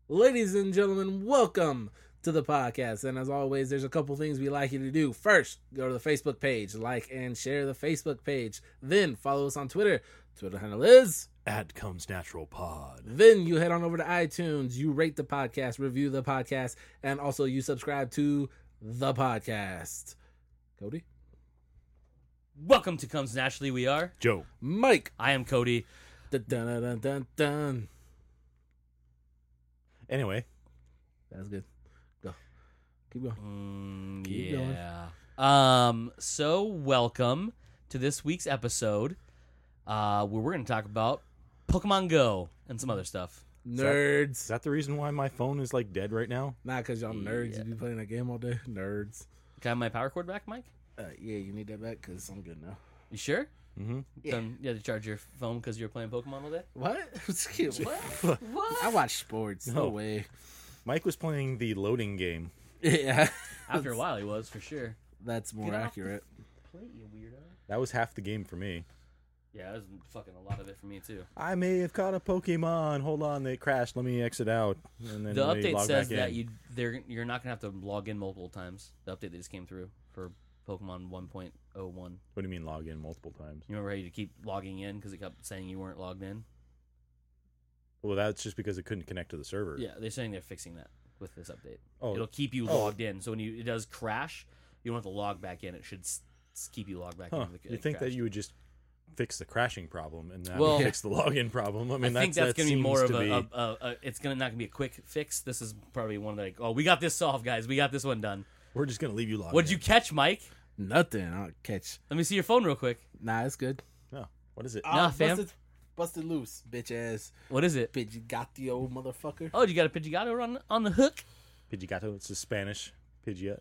Ladies and gentlemen, welcome to the podcast. And as always, there's a couple things we like you to do. First, go to the Facebook page, like and share the Facebook page. Then follow us on Twitter. Twitter handle is @ComesNaturalPod. Then you head on over to iTunes, you rate the podcast, review the podcast, and also you subscribe to the podcast. Cody? Welcome to Comes Naturally. We are Joe. Mike. I am Cody. Dun, dun, dun, dun, dun. Anyway, That's good. Go. Keep going. Keep Yeah. So welcome to this week's episode, where we're going to talk about Pokemon Go and some other stuff. Nerds. is that the reason why my phone is like dead right now? Not because y'all nerds. You be playing that game all day. Nerds. Can I have my power cord back, Mike? Yeah, you need that back because I'm good now. You sure? Mm-hmm. Yeah. You had to charge your phone because you were playing Pokemon all day? What? Excuse me. What? I watch sports. No No. way. Mike was playing the loading game. Yeah. After a while, he was, for sure. That's more Get off accurate. Plate, you weirdo. That was half the game for me. Yeah, that was fucking a lot of it for me, too. I may have caught a Pokemon. Hold on, they crashed. Let me exit out. And then The let me update log says back that in. you're not going to have to log in multiple times. The update that just came through for Pokemon 1.01. What do you mean log in multiple times? You remember how you keep logging in because it kept saying you weren't logged in? Well, that's just because it couldn't connect to the server. Yeah, they're saying they're fixing that with this update. Oh. It'll keep you Oh. logged in. So when it does crash, you don't have to log back in. It should keep you logged back Huh. in. If You think that you would just fix the crashing problem and that Well- would fix the login problem? I mean, I think that's that going to be more seems of to be- a it's going to not going to be a quick fix. This is probably one like, oh, we got this solved, guys. We got this one done. We're just going to leave you logged What'd in. you catch, Mike? Nothing. I'll catch. Let me see your phone real quick. Nah, it's good. Oh, what is it? Nah, fam. Busted loose, bitch ass. What is it? Pidgeotto motherfucker. Oh, you got a Pidgeotto on the hook? Pidgeotto. It's a Spanish Pidgeot.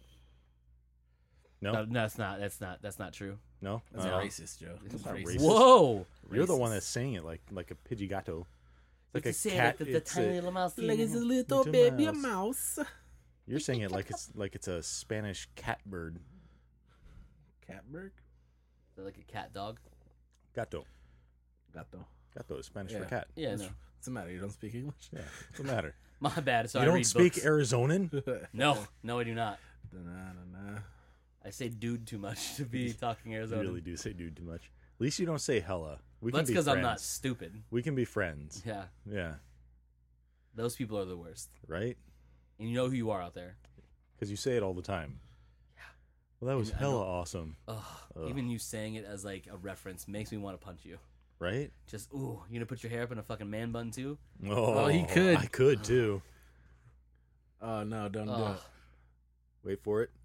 No? No, that's not true. No? That's racist, Joe. That's not racist. racist. Whoa! You're the Racist. one that's saying it like a Pidgeotto. It's like It's a cat. the It's tiny a- little mouse. Like it's a Little little baby mouse. mouse. you're saying it like it's a Spanish cat bird. Catbird? They're like a cat dog. Gato. Gato. Gato is Spanish Yeah. for cat. Yeah, no. What's the matter? You don't speak English? Yeah. What's the matter? My bad. So you I don't read speak books. Arizonan? No, I do not. Da-na-na-na. I say dude too much to be talking You Arizona. really do say dude too much. At least you don't say hella. We That's can be because I'm friends. not stupid. We can be friends. Yeah, Yeah. those people are the worst. Right? And you know who you are out there. Because you say it all the time. Yeah. Well, that was And I hella know- awesome. Ugh. Even you saying it as like a reference makes me want to punch you. Right? Just ooh, you gonna put your hair up in a fucking man bun too? Oh, he could. I could too. Oh, no, don't do Ugh. it. Wait for it.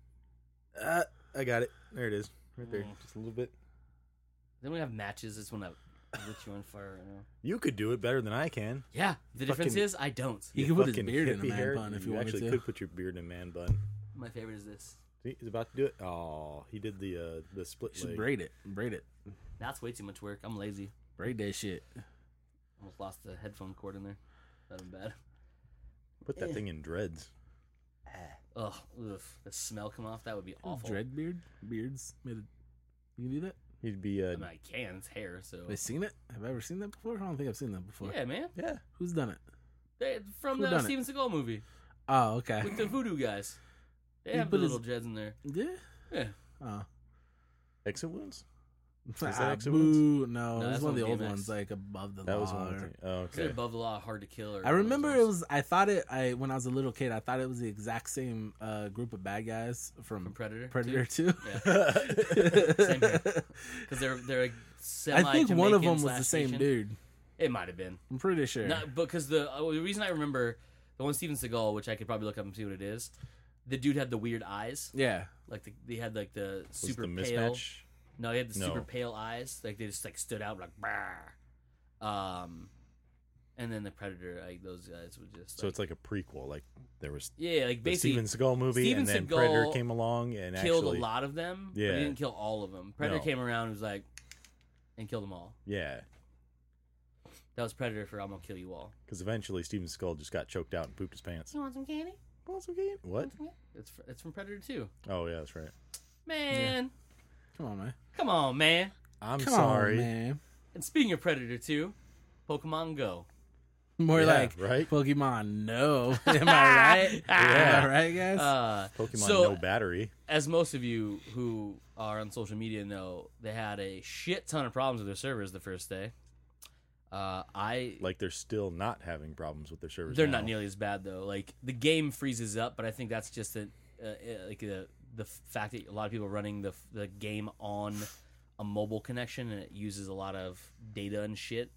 I got it. There it is. Right there. Mm. Just a little bit. Then we have matches. This one that lit you on fire right now. You could do it better than I can. Yeah, the difference Fucking- is I don't. He You could put his fucking beard in a hippie man hair. bun if you You wanted actually to. could put your beard in a man bun. My favorite is this. See, he's about to do it. Oh, he did the split You should leg. braid it. Braid it. That's way too much work. I'm lazy. Braid that shit. Almost lost the headphone cord in there. That was bad. Put that thing in dreads. Ugh, the smell come off. That would be awful. Dread beard? Beards? Made it. You can do that? He'd be I mean, I can. It's hair, so. Have I seen it? Have I ever seen that before? I don't think I've seen that before. Yeah, man. yeah. Who's done it? From Who the done it? Steven Seagal movie Oh, okay. with the voodoo guys. They He have the put his- little dreads in there. Yeah? Yeah. Oh. Exit wounds. That Exit Wounds? boo. No, No, it was that's one of the on old DMX. ones, like above the That law. was one thing. Oh, They're okay. above the law, hard to kill. Or I remember one it of was. I thought it. When I was a little kid, I thought it was the exact same group of bad guys from from Predator. Predator too? 2. Yeah. Same here. Because they're a semi. I think one of them was the same dude. It might have been. I'm pretty sure. No, because the reason I remember the one Steven Seagal, which I could probably look up and see what it is. The dude had the weird eyes, Yeah. like they had like the Was super the pale. mismatch? No, he had the No. super pale eyes, like they just like stood out like bah. And then the Predator, like those guys would just. So Like, it's like a prequel. Like there was yeah, like the basically Steven Seagal movie, Steven and then Seagal Predator came along and killed actually, a lot of them. But Yeah. he didn't kill all of them. Predator No. came around and was like, and killed them all. yeah, That was Predator for I'm gonna kill you all. because eventually Steven Seagal just got choked out and pooped his pants. You want some candy? What? It's from Predator 2. Oh yeah, that's right. Man, Come on, man. come on, man. I'm Come sorry. on, man. And speaking of Predator 2, Pokemon Go. More Yeah, like right? Pokemon No. Am I right? Am I right, guys? Pokemon So- no battery. As most of you who are on social media know, they had a shit ton of problems with their servers the first day. Like they're still not having problems with their servers. They're now. not nearly as bad though. Like the game freezes up, but I think that's just the fact that a lot of people are running the game on a mobile connection and it uses a lot of data and shit.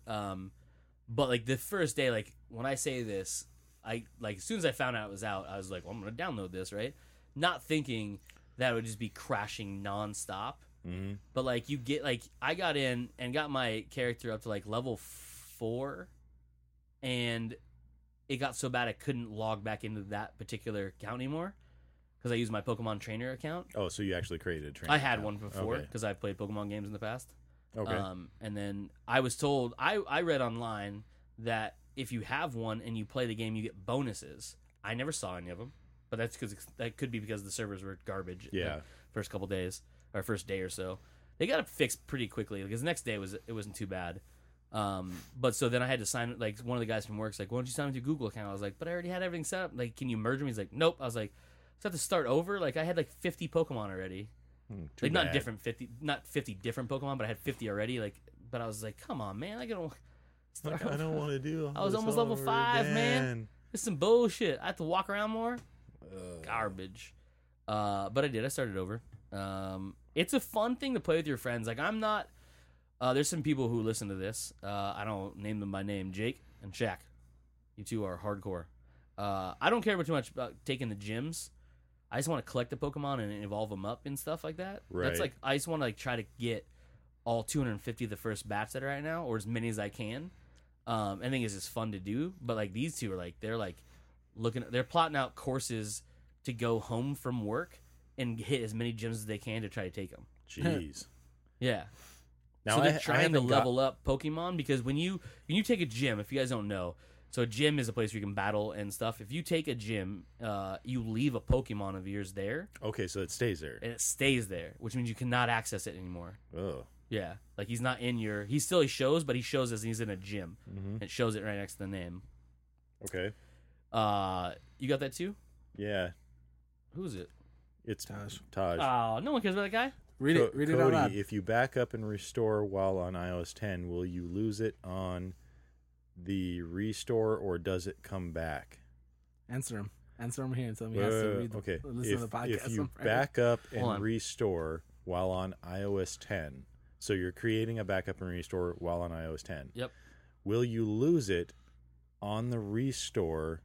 But like the first day, like when I say this, I like as soon as I found out it was out, I was like, well, I'm gonna download this, right? Not thinking that it would just be crashing nonstop. Mm-hmm. But like you get like I got in and got my character up to like level 4, and it got so bad I couldn't log back into that particular account anymore because I used my Pokemon Trainer account. Oh, so you actually created a trainer? I had account. one before Okay. because I've played Pokemon games in the past. Okay. And then I was told I read online that if you have one and you play the game, you get bonuses. I never saw any of them, but that's because that could be because the servers were garbage. Yeah. The first couple days or first day or so, they got it fixed pretty quickly because the next day it wasn't too bad. But so then I had to sign. Like one of the guys from work's like, "Why don't you sign with your Google account?" I was like, "But I already had everything set up. Like, can you merge them?" He's like, "Nope." I was like, "So I have to start over." Like I had like 50 Pokemon already. Too Like bad. not 50 different Pokemon, but I had 50 already. Like, but I was like, come on, man, I don't. Like, I don't want to do. I was this almost level over 5, man. again. It's some bullshit. I have to walk around more. Garbage. But I did. I started over. It's a fun thing to play with your friends. Like I'm not. There's some people who listen to this. I don't name them by name. Jake and Shaq. You two are hardcore. I don't care too much about taking the gyms. I just want to collect the Pokemon and evolve them up and stuff like that. Right. That's like I just want to like try to get all 250 of the first batch that are right now, or as many as I can. I think it's just fun to do. But like these two are like they're plotting out courses to go home from work and hit as many gyms as they can to try to take them. Jeez. Yeah. Now So I they're trying to haven't got- level up Pokemon because when you take a gym, if you guys don't know, so a gym is a place where you can battle and stuff. If you take a gym, you leave a Pokemon of yours there, Okay, so it stays there. and it stays there, which means you cannot access it anymore. Oh. Yeah, like he's not in your. He shows, but he shows as he's in a gym. Mm-hmm. It shows it right next to the name. Okay. You got that too? Yeah. Who's it? It's Taj. Oh, no one cares about that guy. Read it. Read it Cody, out loud. if you back up and restore while on iOS 10, will you lose it on the restore, or does it come back? Answer him. Answer him here and tell me he has to read. Okay. Listen to the podcast. If you Right? back up Hold on. and restore while on iOS 10, so you're creating a backup and restore while on iOS 10. Yep. Will you lose it on the restore,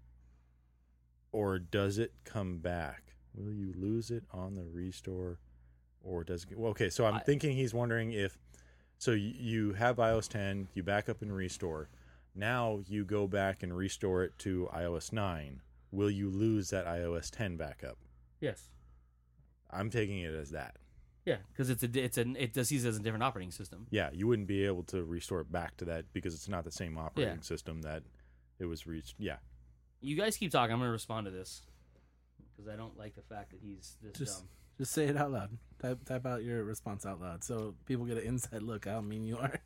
or does it come back? Will you lose it on the restore, or does it? Well, okay, so I'm thinking he's wondering if. So you have iOS 10, you back up and restore. Now you go back and restore it to iOS 9. Will you lose that iOS 10 backup? Yes. I'm taking it as that. Yeah, because it does sees it as a different operating system. Yeah, you wouldn't be able to restore it back to that because it's not the same operating system that it was reached. Yeah. You guys keep talking. I'm going to respond to this because I don't like the fact that he's this dumb. Just say it out loud. Type out your response out loud so people get an inside look how mean you are.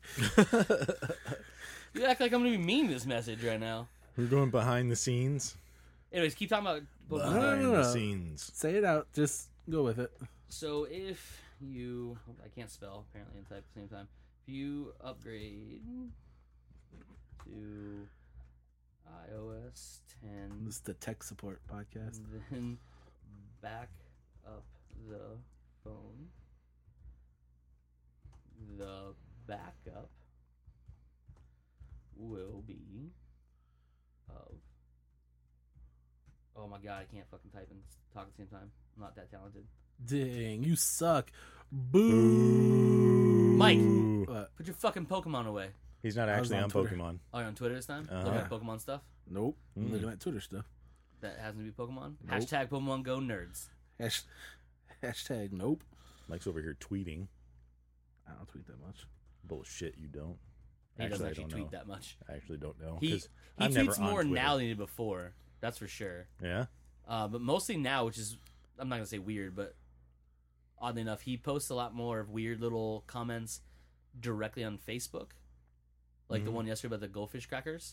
You act like I'm going to be mean to this message right now. We're going behind the scenes. Anyways, keep talking about Pokemon. Behind no. the scenes. Say it out. Just go with it. So if you... I can't spell, apparently, and type at the same time. If you upgrade to iOS 10, This is the tech support podcast. then back up the phone, the backup will be of... Oh my god, I can't fucking type and talk at the same time. I'm not that talented. Dang, you suck. Boo. Mike. What? Put your fucking Pokemon away. He's not I was actually on on Twitter. Pokemon. Oh, you're on Twitter this time? Uh-huh. Looking at Pokemon stuff? Nope. I'm Mm. looking at Twitter stuff. That happens to be Pokemon? Nope. Hashtag Pokemon Go Nerds. Hashtag nope. Mike's over here tweeting. I don't tweet that much. Bullshit, you don't. He doesn't I actually don't tweet know. that much. I actually don't know. He 'cause I'm never tweets on more Twitter. now than he did before. That's for sure. Yeah? But mostly now, which is, I'm not going to say weird, but oddly enough, he posts a lot more of weird little comments directly on Facebook. Like the Mhm. one yesterday about the goldfish crackers.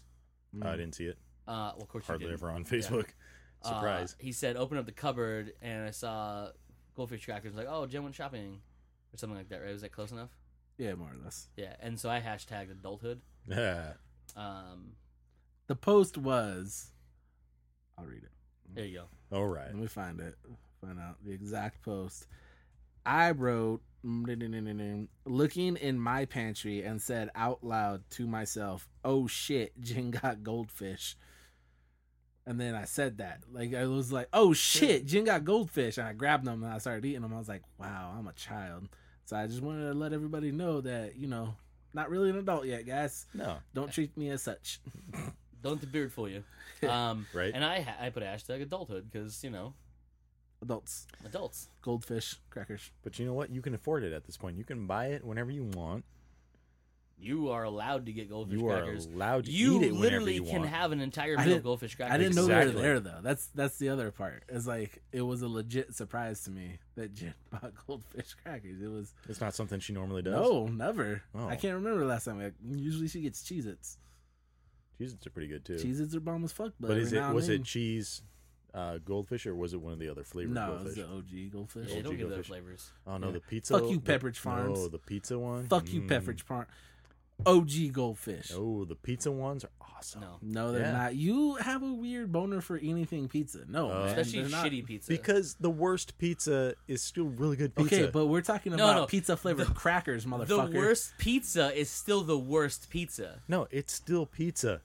I didn't see it. Well, of course Hardly you didn't. ever on Facebook. Surprise. He said, open up the cupboard, and I saw goldfish crackers. Like, oh, Jen went shopping, or something like that. Right? Was that close enough? Yeah, more or less. Yeah. And so I hashtagged adulthood. Yeah. The post was. I'll read it. There you go. All right. Let me find it. Find out the exact post. I wrote, looking in my pantry and said out loud to myself, "Oh shit, Jen got goldfish." And then I said that. Like, I was like, "Oh shit, Jen got goldfish." And I grabbed them and I started eating them. I was like, wow, I'm a child. So I just wanted to let everybody know that, not really an adult yet, guys. No. Don't treat me as such. Don't let the beard fool you. Right. And I put a hashtag adulthood because, Adults. adults. Goldfish, crackers. But you know what? You can afford it at this point. You can buy it whenever you want. You are allowed to get goldfish You crackers. are allowed to You eat it whenever literally you can want. have an entire I meal didn't- of goldfish crackers. I didn't know they were Exactly. there though. That's the other part. It's like it was a legit surprise to me that Jen bought goldfish crackers. It was It's not something she normally does. no, never. Oh. I can't remember the last time. Usually she gets Cheez-Its. Cheez-Its are pretty good too. Cheez-Its are bomb as fuck. But But every is now it and was then- it cheese goldfish or was it one of the other flavored No, it was goldfish? the OG goldfish. Yeah, OG don't get those goldfish. flavors. Oh no, Yeah. the pizza. Fuck you, Pepperidge Farms. No, the pizza one. Fuck you, Pepperidge Farm. OG goldfish. Oh, the pizza ones are awesome. No. No, they're Yeah. not. You have a weird boner for anything pizza. No, man, Especially they're not. shitty pizza. Because the worst pizza is still really good pizza. Okay, but we're talking No, about no. pizza flavored crackers, the motherfucker. worst pizza is still the worst pizza. no, it's still pizza.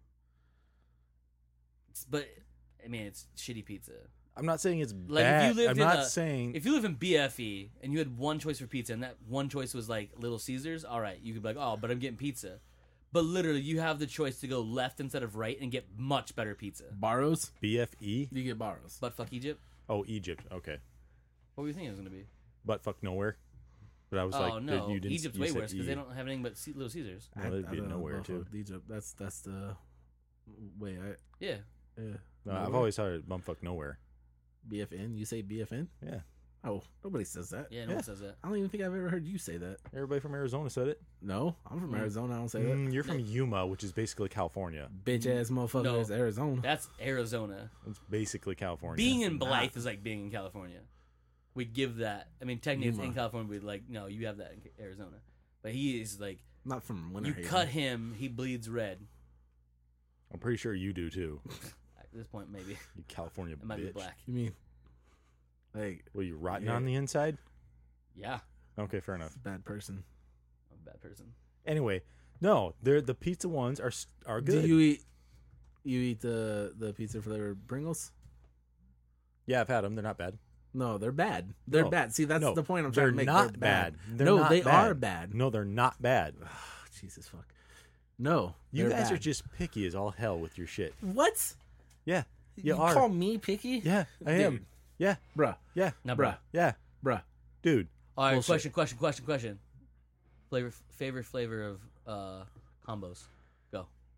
But, I mean, it's shitty pizza. I'm not saying it's Like, bad. if you lived I'm in not a, saying if you live in BFE and you had one choice for pizza and that one choice was like Little Caesars, all right, you could be like, oh, but I'm getting pizza. But literally, you have the choice to go left instead of right and get much better pizza. Barrows, BFE. you get Barrows. But fuck Egypt. Oh, Egypt. Okay, What were you thinking it was gonna be? but fuck nowhere. But I was Oh like, no, you didn't. Egypt's you way said worse because they E. don't have anything but Little Caesars. Well, that'd be don't nowhere, fuck too. with Egypt. That's the way Yeah, yeah. No, I've Nowhere. always heard bumfuck nowhere. BFN. You say BFN? Yeah, Oh, nobody says that. yeah, no Yeah. one says that. I don't even think I've ever heard you say that. everybody from Arizona said it. No, I'm from Arizona. I don't say that. You're from Yuma, which is basically California. Bitch ass motherfucker. No. Is Arizona. That's Arizona. It's basically California. Being in not. Blythe is like being in California. We give that. I mean, technically, it's in Yuma. California. We'd like, no, you have that in Arizona. But he is like, Not from Winter you Haven. cut him, he bleeds red. I'm pretty sure you do too. At this point, maybe You California it might be bitch. black. You mean like Well, you rotten Yeah. on the inside? Yeah, Okay, fair enough. bad person? I'm a bad person. Anyway, no, the pizza ones are good. Do you eat the pizza flavored Pringles? Yeah, I've had them. They're not bad. No, they're bad. They're No. bad. See, that's No, the point I'm trying they're to make. not They're bad. They're no, not they bad. are bad. No, they're not bad. Jesus fuck. No, You they're guys bad. are just picky as all hell with your shit. what? Yeah, you You are. call me picky? Yeah, I am. Dude. Yeah, Bruh. yeah, Now, Bruh. yeah, Bruh. dude. All right, Bullshit. question. Favorite flavor of combos. Go.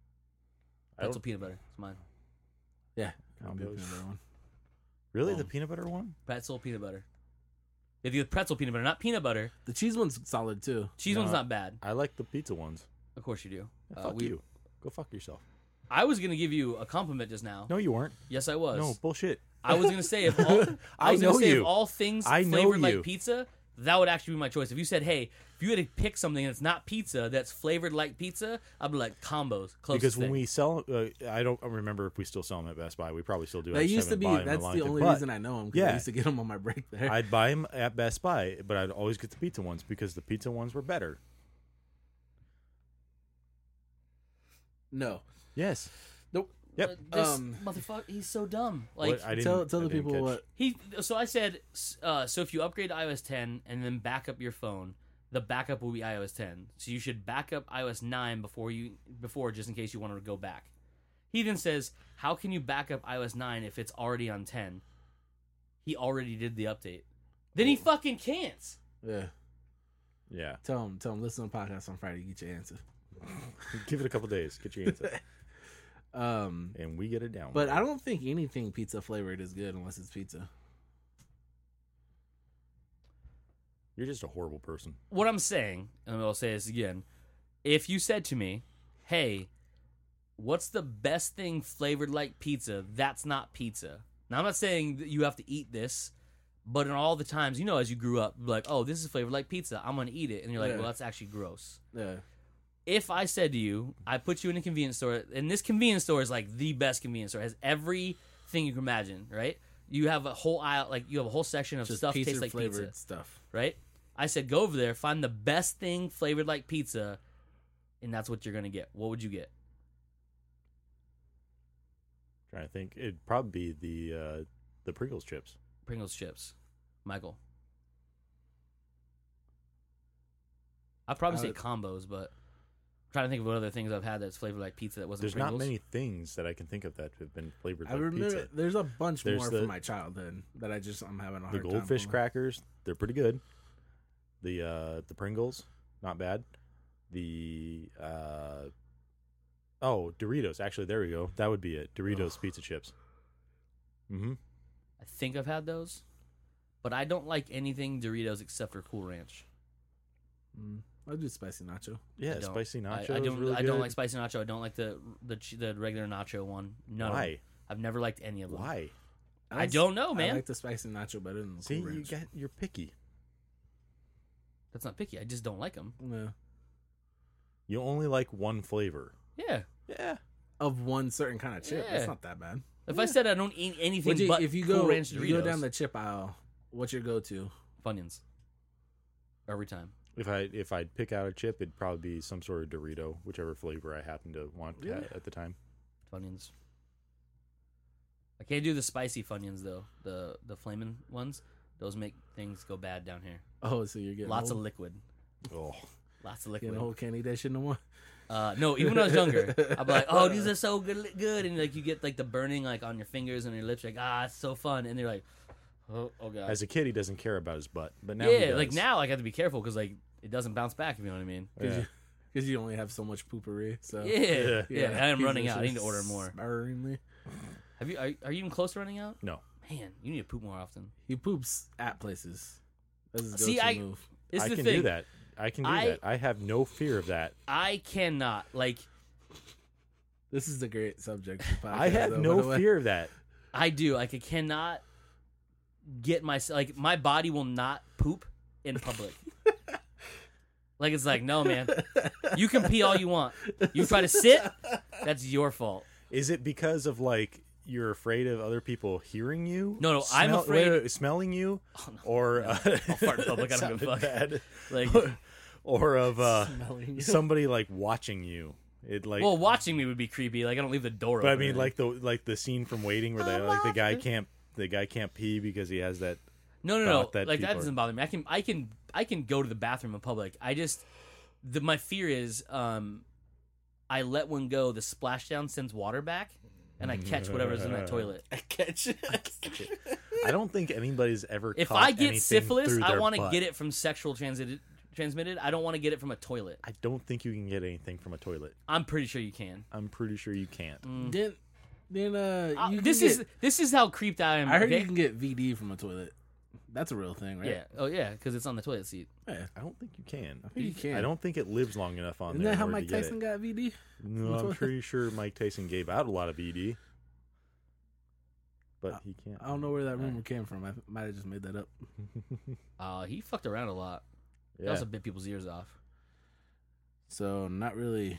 I don't- Pretzel peanut butter. It's mine. Yeah. I'll be Combos. peanut butter one. Really, the peanut butter one? Pretzel peanut butter. If you have pretzel peanut butter, not peanut butter, The cheese one's solid too. cheese No. one's not bad. I like the pizza ones. Of course you do. Yeah, fuck we- you. Go fuck yourself. I was gonna give you a compliment just now. No, you weren't. Yes, I was. No, bullshit. I was gonna say if all I was gonna know say if you. all things I know flavored you. like pizza, that would actually be my choice. If you said, hey, if you had to pick something that's not pizza that's flavored like pizza, I'd be like combos. Closest Because when thing. we sell, I don't remember if we still sell them at Best Buy. We probably still do. I That just used to haven't be. bought 'em in a That's long the time. only But reason I know them. I yeah. used to get them on my break there. I'd buy them at Best Buy, but I'd always get the pizza ones because the pizza ones were better. No. Yes. Nope. Yep. This Um, motherfucker, he's so dumb. Like What? I didn't, Tell I the didn't people catch. what. he. So I said, so if you upgrade to iOS 10 and then back up your phone, the backup will be iOS 10. So you should back up iOS 9 before just in case you want to go back. He then says, how can you back up iOS 9 if it's already on 10? He already did the update. Then he fucking can't. Yeah. Yeah. Tell them. Listen to the podcast on Friday. Get your answer. Give it a couple days. Get your answer. And we get it down. But I don't think anything pizza flavored is good unless it's pizza. You're just a horrible person. What I'm saying, and I'll say this again, if you said to me, hey, what's the best thing flavored like pizza that's not pizza? Now, I'm not saying that you have to eat this, but in all the times, as you grew up, like, oh, this is flavored like pizza, I'm going to eat it. And you're like, Yeah. well, that's actually gross. Yeah. If I said to you, I put you in a convenience store, and this convenience store is like the best convenience store, it has everything you can imagine, right? You have a whole aisle, like you have a whole section of Just stuff pizza tastes like flavored pizza, stuff. right? I said, go over there, find the best thing flavored like pizza, and that's what you're going to get. What would you get? Trying to think, it'd probably be the Pringles chips. Pringles chips. Michael. I'd probably say combos, but I'm trying to think of what other things I've had that's flavored like pizza that wasn't There's Pringles. not many things that I can think of that have been flavored I like remember pizza. there's a bunch There's more the- from my childhood that I'm having a The hard time. goldfish pulling. crackers, they're pretty good. The Pringles, not bad. The Doritos. Actually, there we go. That would be it. Doritos pizza chips. Mm-hmm. I think I've had those, but I don't like anything Doritos except for Cool Ranch. I'll do spicy nacho. Yeah, I don't. spicy nacho. I is don't. really I don't good. like spicy nacho. I don't like the regular nacho one. None of Why? them. I've never liked any of them. Why? I don't know, I man. like the spicy nacho better than the See, Cool Ranch. you're picky. That's not picky. I just don't like them. Yeah. You only like one flavor. Yeah. Yeah. Of one certain kind of chip. Yeah. That's not that bad. If I said I don't eat anything but if you Cool go Ranch if Doritos, you go down the chip aisle, what's your go-to? Funyuns. Every time. If I'd pick out a chip, it'd probably be some sort of Dorito, whichever flavor I happen to want Yeah. at the time. Funyuns. I can't do the spicy Funyuns though. The flaming ones. Those make things go bad down here. Oh, so you're getting Lots of old? liquid. Oh, Lots of Getting liquid. old, can't eat that shit no more. No, even when I was younger, I'd be like, "Oh, these are so good," and like you get like the burning like on your fingers and your lips, like it's so fun, and they're like, "Oh god." as a kid, he doesn't care about his butt, but now he yeah, does. like now I got to be careful because like it doesn't bounce back. If you know what I mean? Yeah. Because you only have so much poopery. So Yeah. I am he's running out. I just need to order more. Sparingly. Have you? Are you even close to running out? No, Man, you need to poop more often. He poops at places. That's his See, go-to move. This is I the can thing. do that. I can do that. I have no fear of that. I cannot like. This is a great subject. For the podcast, I have though, by no the way. fear of that. I do. Like I cannot get my body will not poop in public. Like it's like, no man. You can pee all you want. You try to sit, that's your fault. Is it because of like you're afraid of other people hearing you? No, I'm afraid- smelling you, Oh, no. or I'll fart in public, I don't give a sounded fuck. bad. Like or of Smelling you. somebody like watching you. It like, well, watching me would be creepy. Like I don't leave the door but I open. mean, or anything. like the scene from Waiting where the guy can't pee because he has that. No. thought that Like that people doesn't bother me. I can go to the bathroom in public. I just my fear is I let one go, the splashdown sends water back, and I catch whatever's in that toilet. I catch it. I don't think anybody's ever. If caught I get anything syphilis, through I their want to butt. get it from sexual transmitted. I don't want to get it from a toilet. I don't think you can get anything from a toilet. I'm pretty sure you can. I'm pretty sure you can't. Then you can This is how creeped I am. I heard okay? you can get VD from a toilet. That's a real thing, right? Yeah. Oh yeah, because it's on the toilet seat. Yeah. I don't think you can. I think you can. I don't think it lives long enough on Isn't there. that how in order Mike to get Tyson it. got VD? No, I'm pretty sure Mike Tyson gave out a lot of ED, but he can't. I don't know where that rumor came from. I might have just made that up. He fucked around a lot. That Yeah. also bit people's ears off. So not really,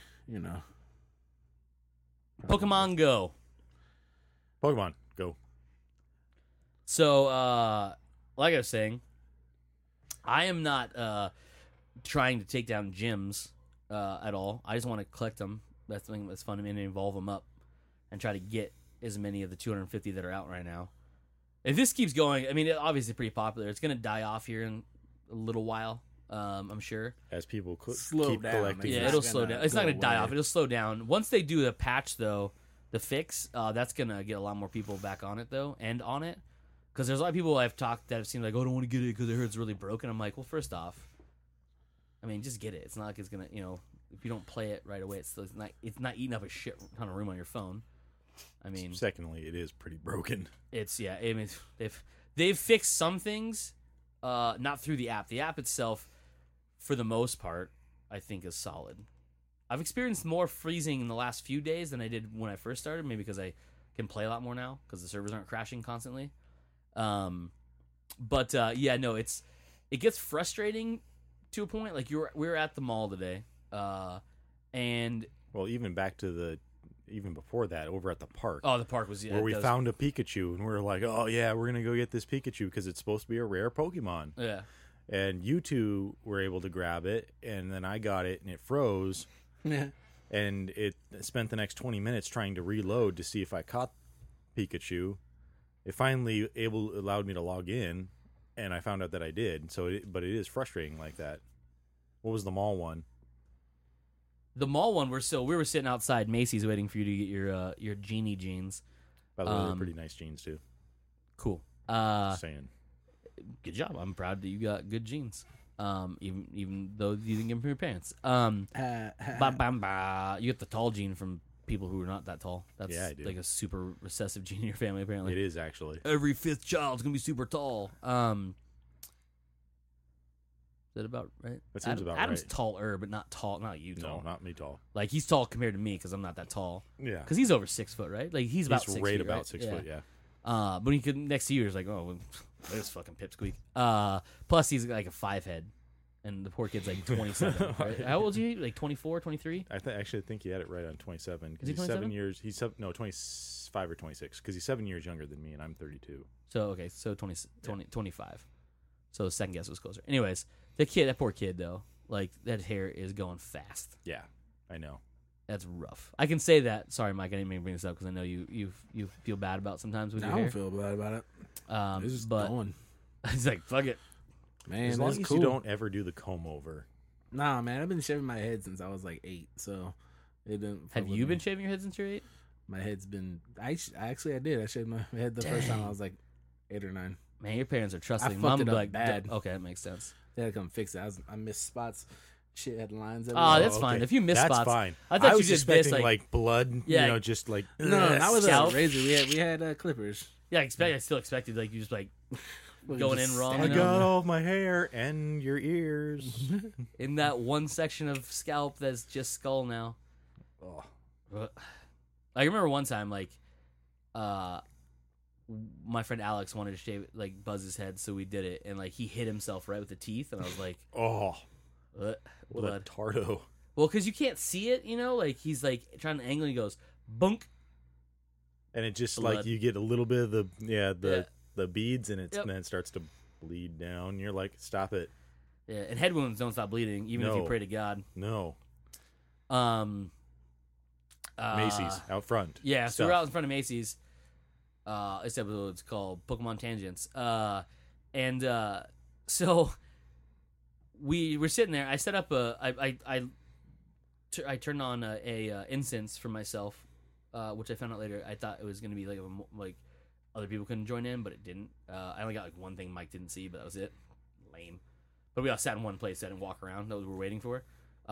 Pokemon Go. Pokemon Go. So, like I was saying, I am not trying to take down gyms at all. I just want to collect them. That's something that's fun to me, and evolve them up and try to get as many of the 250 that are out right now. If this keeps going, I mean, it's obviously pretty popular. It's going to die off here in a little while, I'm sure. As people Slow keep down, collecting. It's Yeah, not it'll slow gonna down. It's not go going to die away. off. It'll slow down. Once they do the patch, though, the fix, that's going to get a lot more people back on it, though, and on it. Because there's a lot of people I've talked that have seemed like, oh, I don't want to get it because it hurts really broken. I'm like, well, first off, I mean, just get it. It's not like it's going to, if you don't play it right away, it's not eating up a shit ton of room on your phone. I mean, Secondly, it is pretty broken. I mean, they've fixed some things, not through the app. The app itself, for the most part, I think is solid. I've experienced more freezing in the last few days than I did when I first started. Maybe because I can play a lot more now because the servers aren't crashing constantly. But yeah, no, it gets frustrating to a point. Like we were at the mall today, and Well, even before that, over at the park. oh, the park was where we found a Pikachu, and we were like, oh, yeah, we're going to go get this Pikachu because it's supposed to be a rare Pokemon. yeah. And you two were able to grab it, and then I got it, and it froze, Yeah. and it spent the next 20 minutes trying to reload to see if I caught Pikachu. It finally allowed me to log in, and I found out that I did. But it is frustrating like that. What was the mall one? The mall one, we were sitting outside Macy's waiting for you to get your genie jeans. By the way, they're pretty nice jeans, too. Cool. Just saying. Good job. I'm proud that you got good jeans. Even though you didn't get them from your parents. You get the tall gene from people who are not that tall. That's Yeah, I do. like a super recessive gene in your family, apparently. It is, actually. Every fifth child's gonna be super tall. Is that about right? That seems about Adam's right. taller, but not tall. Not you tall. No, not me tall. Like he's tall compared to me because I'm not that tall. Yeah. Because he's over 6 foot, right? Like he's about 6 right feet, about right? 6 foot, yeah. But when he could next to you, he's like, oh, well, there's fucking pipsqueak. Plus he's like a 5 head, and the poor kid's like 27. Right? How old is he? Like 24, 23? I actually think he had it right on 27. Is he He's 7 27? years. He's 25 or 26 because he's 7 years younger than me, and I'm 32. So okay, so 20, 25. So the second guess was closer. Anyways, that poor kid though, like that hair is going fast. Yeah, I know. That's rough. I can say that. Sorry, Mike, I didn't mean to bring this up because I know you feel bad about sometimes with I your don't hair. feel bad about it. It's just But going. it's like fuck it. Man, As long it's as cool. you don't ever do the comb over. Nah, man, I've been shaving my head since I was like 8, so it didn't. Have you been shaving your head since you're 8? My head's been. I did. I shaved my head the first time I was like 8 or 9. Man, your parents are trusting. fucked Mom it would be up like, bad. Okay, that makes sense. They had to come fix it. I missed spots. Shit had lines. Oh, everywhere. that's fine. If you miss That's spots, fine. I thought you was just expecting missed like blood. Yeah. Just like no, not with a Scalp. razor. We had clippers. Yeah, I still expected like you just like going in wrong. I you know? got all my hair and your ears. In that one section of scalp that's just skull now. Oh. I remember one time, like, my friend Alex wanted to shave, like, buzz his head, so we did it, and like he hit himself right with the teeth, and I was like, Oh, what blood. a tardo. Well, because you can't see it, you know, like he's like trying to angle, and he goes, bunk. And it just Blood. like you get a little bit of the beads, and Yep. then it starts to bleed down. You're like, stop it. Yeah, and head wounds don't stop bleeding, even if you No. pray to God. No. Macy's Out front. Yeah, so Stuff. we're out in front of Macy's. This episode's called Pokemon Tangents. So we were sitting there. I set up I turned on a incense for myself, which I found out later. I thought it was going to be like other people couldn't join in, but it didn't. I only got like one thing Mike didn't see, but that was it. Lame. But we all sat in one place. I didn't walk around. That was what we were waiting for.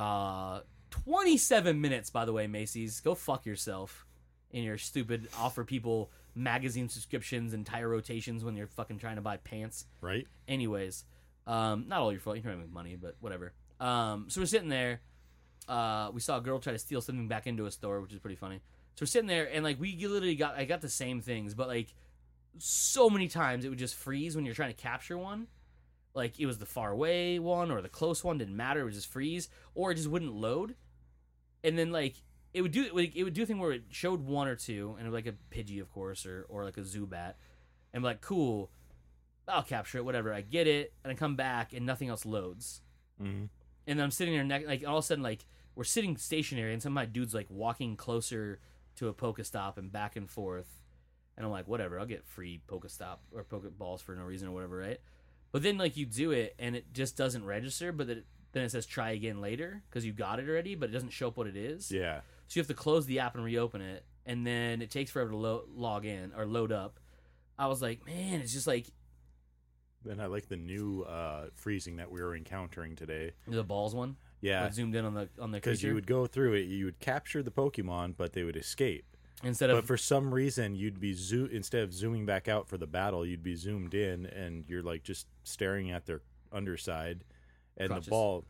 27 minutes, by the way, Macy's. Go fuck yourself in your stupid offer people magazine subscriptions and tire rotations when you're fucking trying to buy pants. Right? Anyways, not all your fault. You're trying to make money, but whatever. So we're sitting there. We saw a girl try to steal something back into a store, which is pretty funny. So we're sitting there, and like we literally I got the same things, but like so many times it would just freeze when you're trying to capture one. Like it was the far away one or the close one, didn't matter. It would just freeze, or it just wouldn't load. And then like it would do a thing where it showed one or two, and it was like a Pidgey, of course, or like a Zubat, and I'm like, cool, I'll capture it, whatever. I get it, and I come back, and nothing else loads. Mm-hmm. And then I'm sitting there, like all of a sudden, like we're sitting stationary, and some of my dudes like walking closer to a Pokestop and back and forth, and I'm like, whatever, I'll get free Pokestop or Pokeballs for no reason or whatever, right? But then like you do it, and it just doesn't register, but then it says try again later because you got it already, but it doesn't show up what it is. Yeah. So you have to close the app and reopen it, and then it takes forever to log in or load up. I was like, man, it's just like Then I like the new freezing that we were encountering today. the balls one. Yeah. Where it zoomed in on the Because creature you would go through it, you would capture the Pokemon, but they would escape. instead But of for some reason, you'd be instead of zooming back out for the battle, you'd be zoomed in, and you're like just staring at their underside, and Crotches. the ball.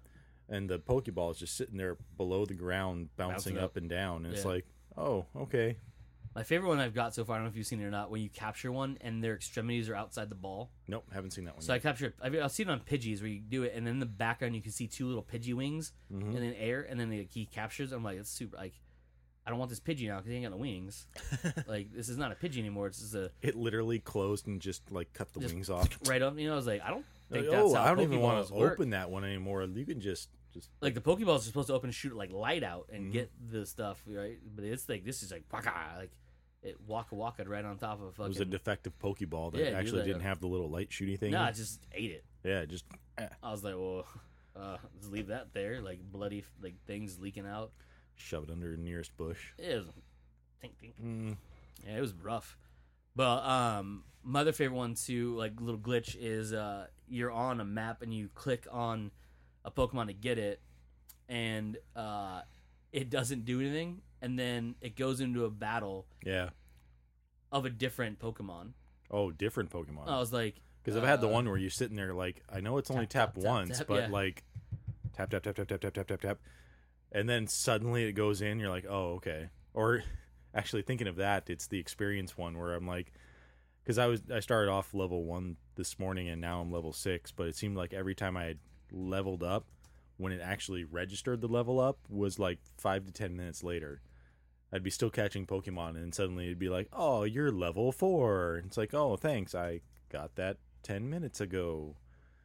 and the Pokeball is just sitting there below the ground, bouncing up and down, and it's Yeah. like, oh, okay. My favorite one I've got so far, I don't know if you've seen it or not, when you capture one and their extremities are outside the ball. Nope, haven't seen that one. So yet. I've seen it on Pidgeys where you do it, and then in the background you can see two little Pidgey wings Mhm. and then air, and then he captures. I'm like, it's super. Like, I don't want this Pidgey now because he ain't got no wings. Like, this is not a Pidgey anymore. It's just a It literally closed and just like cut the Just wings off. right up. You know, I was like, I don't think Like, that's how I don't even want Pokeballs to work. open that one anymore. You can just Like the Pokeballs are supposed to open and shoot like light out and Mhm. get the stuff right, but it's like this is like waka, like it waka right on top of it was a fucking. defective Pokeball that Yeah, dude, actually like didn't have the little light shooty thing. No, I just ate it. Yeah, just I was like, well, just leave that there, like bloody like things leaking out. shove it under the nearest bush. It was, tink, tink. Mm. Yeah, it was rough. But my other favorite one too, like little glitch, is you're on a map and you click on a Pokemon to get it, and it doesn't do anything, and then it goes into a battle Yeah. of a different Pokemon. Oh, different Pokemon. I was like, Because I've had the one where you're sitting there like, I know it's only Tap, tap, tap, once, tap, but yeah. like tap, tap, tap, tap, tap, tap, tap, tap, tap. And then suddenly it goes in, you're like, oh, okay. Or actually thinking of that, it's the experience one where I'm like, because I started off level 1 this morning and now I'm level 6, but it seemed like every time I had leveled up, when it actually registered the level up was like 5 to 10 minutes later. I'd be still catching Pokemon and suddenly it'd be like, oh, you're level 4. It's like, oh, thanks. I got that 10 minutes ago.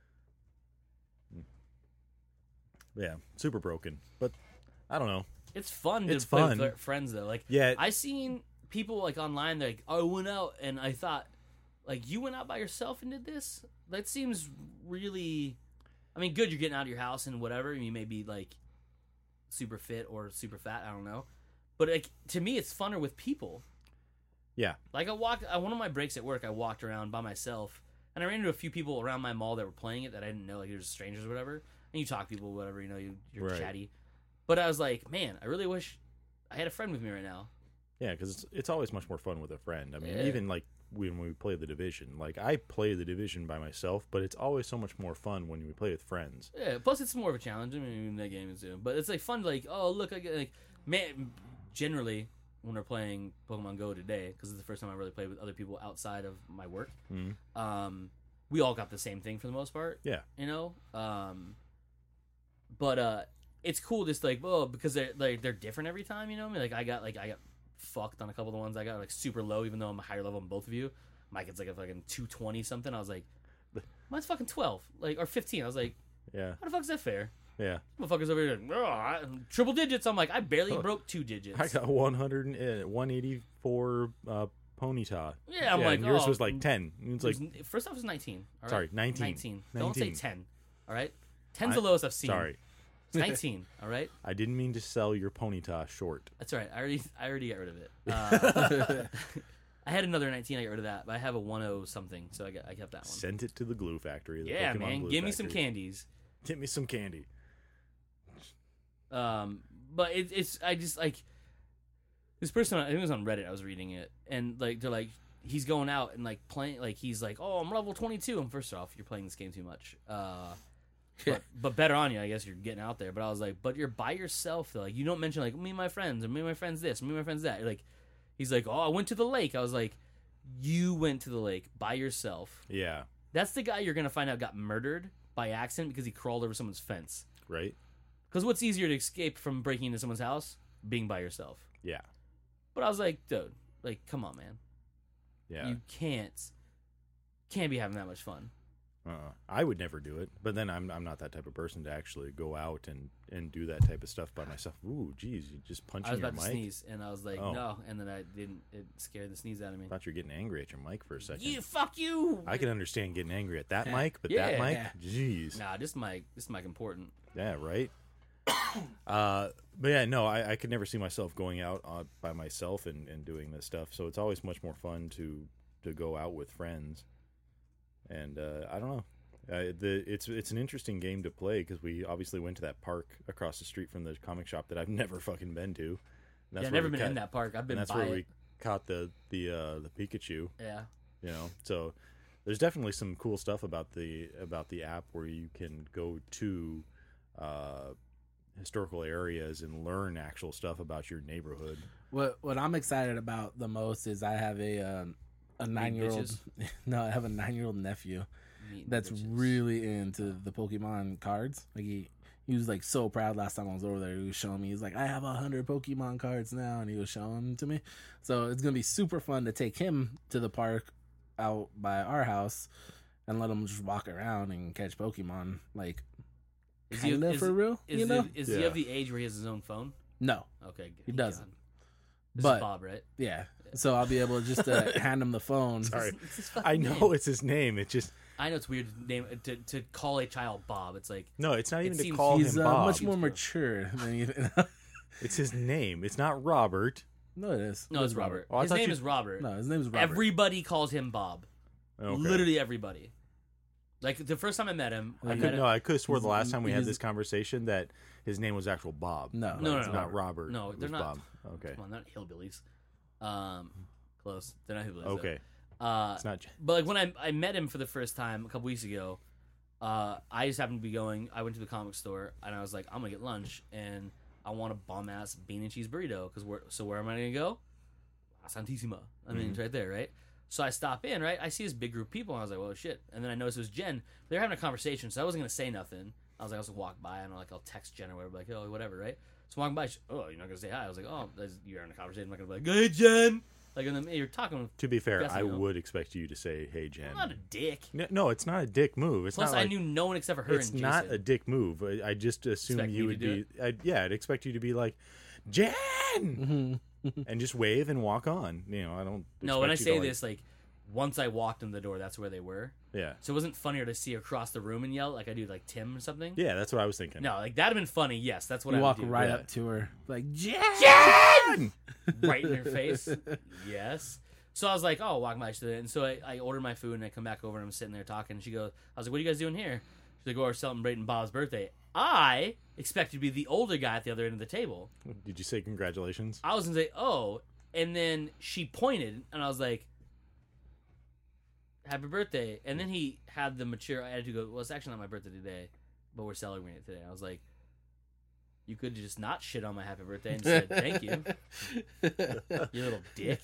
Yeah, super broken. But I don't know. it's fun It's to play fun. with friends though. Like, Yeah, I seen people like online, like, oh, I went out and I thought, like, you went out by yourself and did this? That seems really, I mean, good. You're getting out of your house and whatever. You may be like super fit or super fat. I don't know. But like, to me, it's funner with people. yeah, Like one of my breaks at work, I walked around by myself, and I ran into a few people around my mall that were playing it that I didn't know, like, they're just strangers or whatever. And you talk to people, whatever, you know, you're Right. chatty. But I was like, man, I really wish I had a friend with me right now. yeah, because it's always much more fun with a friend. I mean, Yeah. even like when we play the Division, like I play the Division by myself, but it's always so much more fun when we play with friends. Yeah. Plus, it's more of a challenge. I mean, that game is too, but it's like fun. Like, oh, look, I get like, man. Generally, when we're playing Pokemon Go today, because it's the first time I really played with other people outside of my work, Mhm. we all got the same thing for the most part. Yeah, You know, but it's cool just like, oh, because they're different every time. You know, I mean, I got fucked on a couple of the ones I got like super low, even though I'm a higher level than both of you. Mike gets like a fucking 220 something. I was like, mine's fucking 12, like, or 15. I was like, yeah, how the fuck is that fair? yeah. Motherfuckers over here, triple digits. I'm like, I barely Oh. broke 2 digits. I got 184 Ponyta. Yeah, I'm like, and yours oh, was like 10. It's like, First off, it was 19. All right? sorry, 19. 19. Don't say 19. 10. All right, 10's the lowest I've seen. Sorry, It's 19. All right, I didn't mean to sell your Ponyta short. that's all right. I already got rid of it. I had another 19. I got rid of that, but I have a 10 something, so I kept that one. Sent it to the glue factory. The Yeah, Pokemon man, glue give me some factory. candies. Get me some candy. But it's I just like this person. I think it was on Reddit. I was reading it, and like they're like, he's going out and like playing, like he's like, oh, I'm level 22. And first off, you're playing this game too much. But better on you, I guess you're getting out there. But I was like, but you're by yourself though. Like, you don't mention like me and my friends, or me and my friends this, me and my friends that. Like, he's like, oh, I went to the lake. I was like, you went to the lake by yourself. Yeah, That's the guy you're gonna find out got murdered by accident because he crawled over someone's fence. right? Because what's easier to escape from breaking into someone's house? Being by yourself. Yeah, But I was like, dude, like, come on, man. yeah. You can't be having that much fun. I would never do it, but then I'm not that type of person to actually go out and do that type of stuff by myself. Ooh, geez, you just I punching was your about to mic. sneeze, and I was like, Oh. no, and then I didn't. It scared the sneeze out of me. I thought you were getting angry at your mic for a second. You fuck you. I can understand getting angry at that mic, but Yeah. that mic, jeez. Nah, this mic important. Yeah, right. But yeah, no, I could never see myself going out by myself and doing this stuff. So it's always much more fun to go out with friends. And I don't know, it's an interesting game to play because we obviously went to that park across the street from the comic shop that I've never fucking been to. And Yeah, I've where never we been caught- in that park. I've been And that's by where it. we caught the Pikachu. Yeah. You know, so there's definitely some cool stuff about the app where you can go to historical areas and learn actual stuff about your neighborhood. What I'm excited about the most is I have a 9-year-old. No, I have a 9-year-old nephew that's really into the Pokemon cards. Like he was like so proud last time I was over there. He was showing me. He's like, I have 100 Pokemon cards now, and he was showing them to me. So it's gonna be super fun to take him to the park out by our house and let him just walk around and catch Pokemon. Like, kind of for real, you know? Is he of the age where he has his own phone? No, Okay, he doesn't. This But is Bob, right? yeah, so I'll be able just to hand him the phone. Sorry, It's his fucking I know name. it's his name. It's just I know it's weird to call a child Bob. It's like no. It's not even to seems- call He's him Bob. much more mature than you. It's his name. It's not Robert. No, it is. no, It it's is Robert. Oh, I His thought name you- is Robert. No, his name is Robert. Everybody calls him Bob. Okay. Literally everybody. Like the first time I met him, I could have swore the last time we had he's- this conversation that his name was actual Bob. No. Like, No, it's no. not Robert. No, It they're was not. Bob. Okay. Come on, not hillbillies. Close. They're not hillbillies. though. Okay. It's not. But like when I met him for the first time a couple weeks ago, I just happened to be going. I went to the comic store and I was like, I'm gonna get lunch and I want a bomb ass bean and cheese burrito because where am I gonna go? La Santissima. I mean, it's right there, right? So I stop in, right? I see this big group of people and I was like, well, shit. And then I noticed it was Jen. They're having a conversation, so I wasn't gonna say nothing. I was like, I'll just walk by and I'll text Jen or whatever, like, oh, whatever, right? So I'm walking by, oh, you're not gonna say hi. I was like, oh, you're in a conversation. I'm not gonna be like, hey, Jen. Like, and then you're talking. To be fair, Yes, I I know. would expect you to say, "Hey, Jen." I'm not a dick. No, it's not a dick move. It's Plus, not like, I knew no one except for her it's and not Jason. a dick move. I just assume Expect you me would to be. do I'd expect you to be like, Jen, and just wave and walk on. You know, I don't. No, when I expect you say to, this, like, once I walked in the door, that's where they were. yeah, So it wasn't funnier to see her cross the room and yell like I do, like Tim or something. yeah, that's what I was thinking. No, like that'd have been funny. Yes, that's what You I walk would do. right Yeah. up to her, like Jen. Jen! right in her face. Yes. So I was like, oh, walk by. And so I ordered my food and I come back over and I'm sitting there talking. And she goes, I was like, what are you guys doing here? She's like, oh, we're celebrating Bob's birthday. I expected to be the older guy at the other end of the table. Did you say congratulations? I was gonna say, oh, and then she pointed, and I was like, "Happy birthday!" And then he had the mature attitude, go, "Well, it's actually not my birthday today, but we're celebrating it today." I was like, "You could just not shit on my happy birthday and said thank you, you little dick."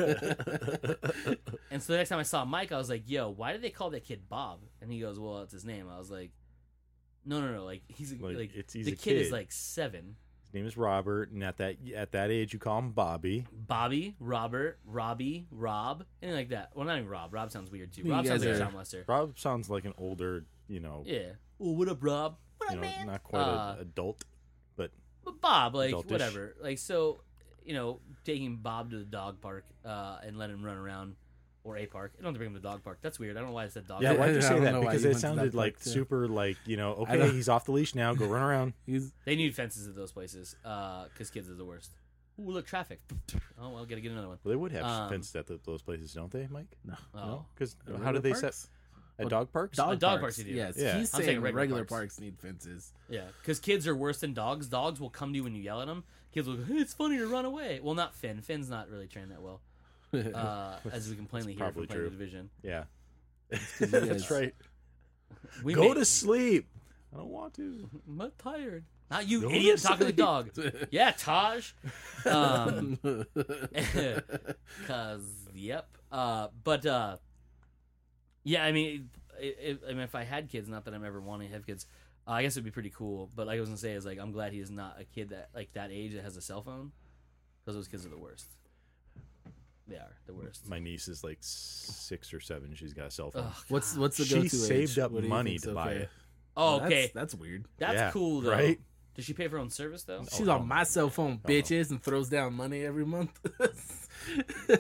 And so the next time I saw Mike, I was like, "Yo, why did they call that kid Bob?" And he goes, "Well, that's his name." I was like, "No, like he's Like, like he's the a kid is kid. like 7." His name is Robert, and at that age, you call him Bobby. Bobby, Robert, Robbie, Rob, anything like that. Well, not even Rob. Rob sounds weird too. You Rob sounds guys like a are- child molester. Rob sounds like an older, you know, Yeah. Well, what up, Rob? What you up, know, man? not quite an adult, but But Bob, like Adultish. whatever. Like so, you know, taking Bob to the dog park and let him run around, or a park. I don't have to bring him to the dog park. That's weird. I don't know why I said dog. yeah, park. why'd you I say don't that? know why Because you it went to that sounded park, like too. super, like, you know, I okay, don't- he's off the leash now. Go run around. He's They need fences at those places because kids are the worst. Ooh, look, traffic. Oh, well, gotta get another one. Well, they would have Um, fences at those places, don't they, Mike? no Oh, Because how Regular do they parks? set at Well, dog parks? dog parks you do. Yes, Yeah. he's I'm saying saying regular, regular parks. parks. need fences. yeah, because kids are worse than dogs. Dogs will come to you when you yell at them. Kids will go, hey, it's funny to run away. Well, not Finn. Finn's not really trained that well, as we can plainly hear probably from playing true. the division. Yeah, 'cause you guys- that's right. We Go make- to sleep. I don't want to. I'm not tired. Not you, Go to idiot, talking to the sleep. dog. Yeah, Taj. Cause yep. Yeah. I mean, if I had kids, not that I'm ever wanting to have kids, I guess it'd be pretty cool. But like I was gonna say, is like I'm glad he is not a kid that like that age that has a cell phone, because those kids are the worst. They are the worst. My niece is like 6 or 7. She's got a cell phone. Ugh, what's God. the She go-to saved age? up What do you money think's to buy okay? it. Oh, Well, okay. that's weird. That's Yeah, cool though. right? Does she pay for her own service though? She's no. on my cell phone, bitches, and throws down money every month. That'd be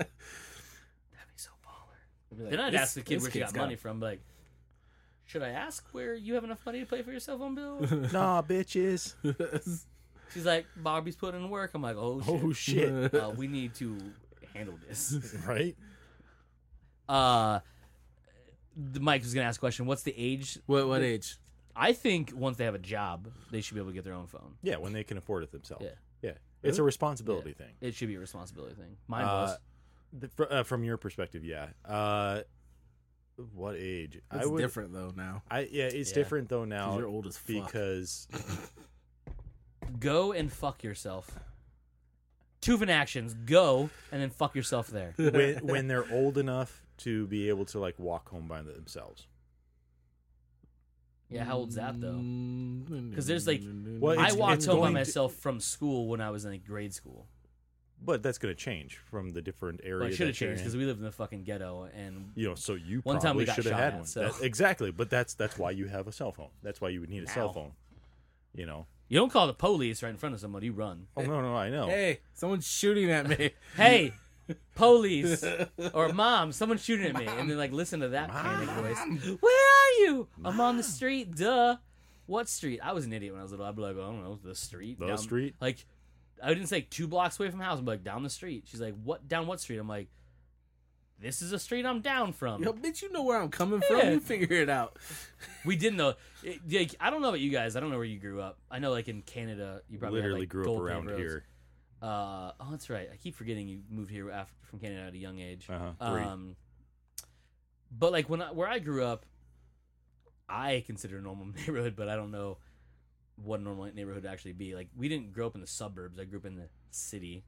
so baller. Then I'd ask the kid where she got money from. Like, should I ask where you have enough money to pay for your cell phone bill? Nah, bitches. She's like, Barbie's putting in work. I'm like, oh shit. Oh shit! We need to handle this. Right? The Mike was gonna ask a question. What's the age? What age? I think once they have a job, they should be able to get their own phone. Yeah, when they can afford it themselves. Yeah. Yeah, it's a responsibility Yeah. thing. It should be a responsibility thing. Mine was. From your perspective, yeah. What age? It's different though now. It's Yeah. different though now. 'Cause you're old as fuck. Because Go and fuck yourself. 2 different actions. Go and then fuck yourself there. when they're old enough to be able to like walk home by themselves. Yeah, how old's that though? Because 'Cause there's, like, Well, I it's walked home by going to- myself from school when I was in like grade school. But that's going to change from the different areas. Well, it should have that you're changed in. because we lived in the fucking ghetto, and So you One time we probably got should have shot had at, one. so- Exactly, but that's why you have a cell phone. That's why you would need a cell Ow. phone. You know. you don't call the police right in front of somebody. You run. Oh no, I know. hey, someone's shooting at me. Hey, police or mom, someone's shooting at me, and then like listen to that panic voice. Where are you? I'm on the street. Duh. What street? I was an idiot when I was little. I'd be like, I don't know, the street. The street? Like, I didn't say 2 blocks away from the house. I'm like, down the street. She's like, what? Down what street? I'm like, this is a street I'm down from. Yo, bitch, you know where I'm coming from. Yeah. You figure it out. We didn't know. Like, I don't know about you guys. I don't know where you grew up. I know, like in Canada, you probably had, Literally like, grew gold up around paved roads. here. Oh, that's right. I keep forgetting you moved here from Canada at a young age. 3. But like where I grew up, I consider a normal neighborhood, but I don't know what a normal neighborhood would actually be. Like, we didn't grow up in the suburbs. I grew up in the city.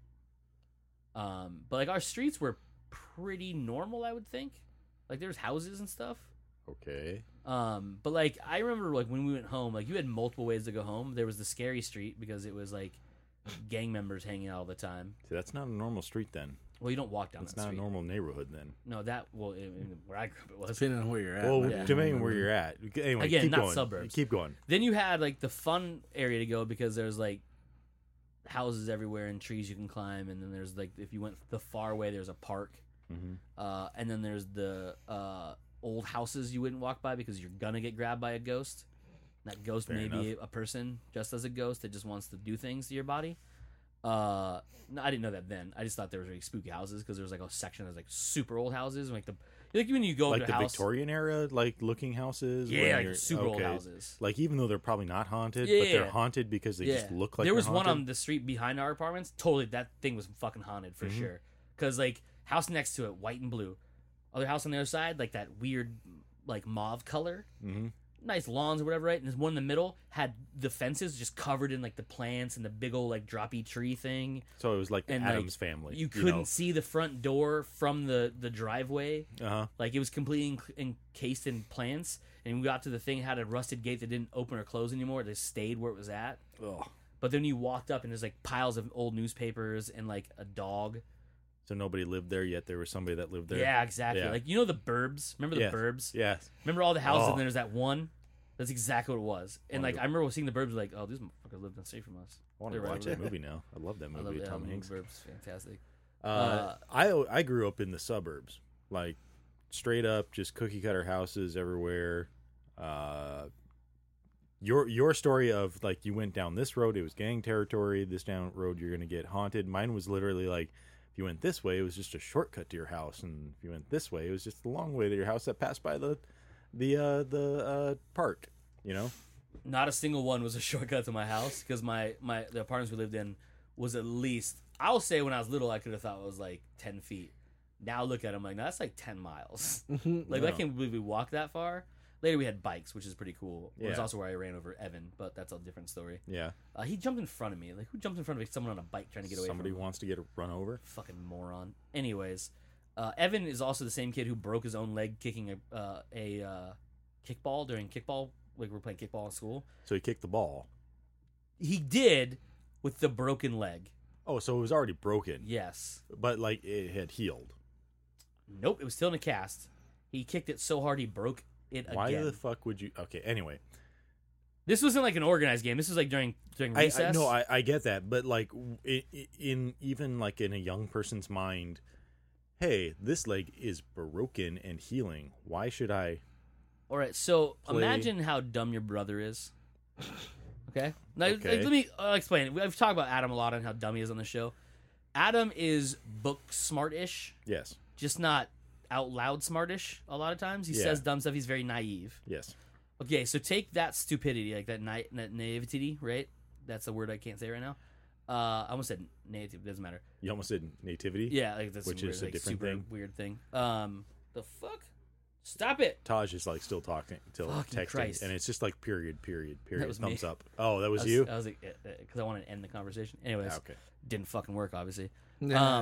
But like our streets were pretty normal, I would think. Like, there's houses and stuff. Okay. But like I remember like when we went home, like you had multiple ways to go home. There was the scary street because it was like gang members hanging out all the time. See, that's not a normal street then. Well, you don't walk down It's that not street. a normal neighborhood then. No, where I grew up it was. Depending on where you're at. Well, man. depending on where you're at. Anyway, Again, keep not going. suburbs. Keep going. Then you had like the fun area to go because there's like houses everywhere and trees you can climb, and then there's like if you went the far way, there's a park, and then there's the old houses you wouldn't walk by because you're gonna get grabbed by a ghost. That ghost Fair may be enough. a person just as a ghost that just wants to do things to your body. No, I didn't know that then. I just thought there was really spooky houses because there was like a section that was like super old houses, and, like when you go Like to the a house, Victorian era, like looking houses. yeah, when like you're- super old okay. houses. Like even though they're probably not haunted, but Yeah. they're haunted because they just look like there they're was one haunted. on the street behind our apartments. Totally, that thing was fucking haunted for Mm-hmm. sure. Because like house next to it, white and blue. Other house on the other side, like that weird, like mauve color. Mm-hmm. Nice lawns or whatever, right? And this one in the middle had the fences just covered in like the plants and the big old like droppy tree thing. So it was like the And like, Addams family. you couldn't see the front door from the driveway. Uh-huh. Like it was completely encased in plants. And we got to the thing, it had a rusted gate that didn't open or close anymore. It just stayed where it was at. Ugh. But then you walked up and there's like piles of old newspapers and like a dog. So nobody lived there yet. There was somebody that lived there. Yeah, exactly. Yeah. Like you know the Burbs. Remember the Yes. Burbs? Yes. Remember all the houses Oh. and then there's that one? That's exactly what it was. And like Wonderful. I remember seeing the Burbs like, oh, these motherfuckers lived in the street from us. I want They're to right watch over that there. movie now. I love that I love movie. the Tom Hanks. Burbs. Fantastic. I grew up in the suburbs, like straight up, just cookie cutter houses everywhere. Your story of like you went down this road, it was gang territory. This down road, you're gonna get haunted. Mine was literally like, if you went this way, it was just a shortcut to your house, and if you went this way, it was just a long way to your house that passed by the park. You know, Not a single one was a shortcut to my house because the apartments we lived in was at least, I'll say when I was little I could have thought it was like 10 feet. Now look at it, I'm like, no, that's like 10 miles. Like I Yeah. can't believe we walked that far. Later we had bikes, which is pretty cool. It was Yeah. also where I ran over Evan, but that's a different story. yeah. He jumped in front of me. Like who jumps in front of someone on a bike trying to get away Somebody from him? wants to get run over. Fucking moron. Anyways, Evan is also the same kid who broke his own leg kicking a kickball during kickball. Like we were playing kickball in school. So he kicked the ball. He did with the broken leg. Oh, so it was already broken, Yes. but like it had healed. Nope. It was still in a cast. He kicked it so hard he broke it again. Why the fuck would you? Okay, anyway, This wasn't like an organized game. This was like during recess. I get that, but like in even like in a young person's mind, hey, this leg is broken and healing. Why should I? All right. So Play- imagine how dumb your brother is. Okay. Now, Okay. like, let me explain it. We've talked about Adam a lot and how dumb he is on the show. Adam is book smart-ish, Yes, just not out loud smartish. A lot of times he Yeah. says dumb stuff. He's very naive. yes, Okay, so take that stupidity, like that naivety, right? That's a word I can't say right now. I almost said native. Doesn't matter. you almost said nativity. Yeah, like that's Which weird, is a like, different super thing. weird thing. The fuck? Stop it. Taj is like still talking, still Fucking texting, Christ. and it's just like period. That was Thumbs me. up. Oh, that was you. I was like, because I wanted to end the conversation. Anyways, Okay. didn't fucking work, obviously. Nah.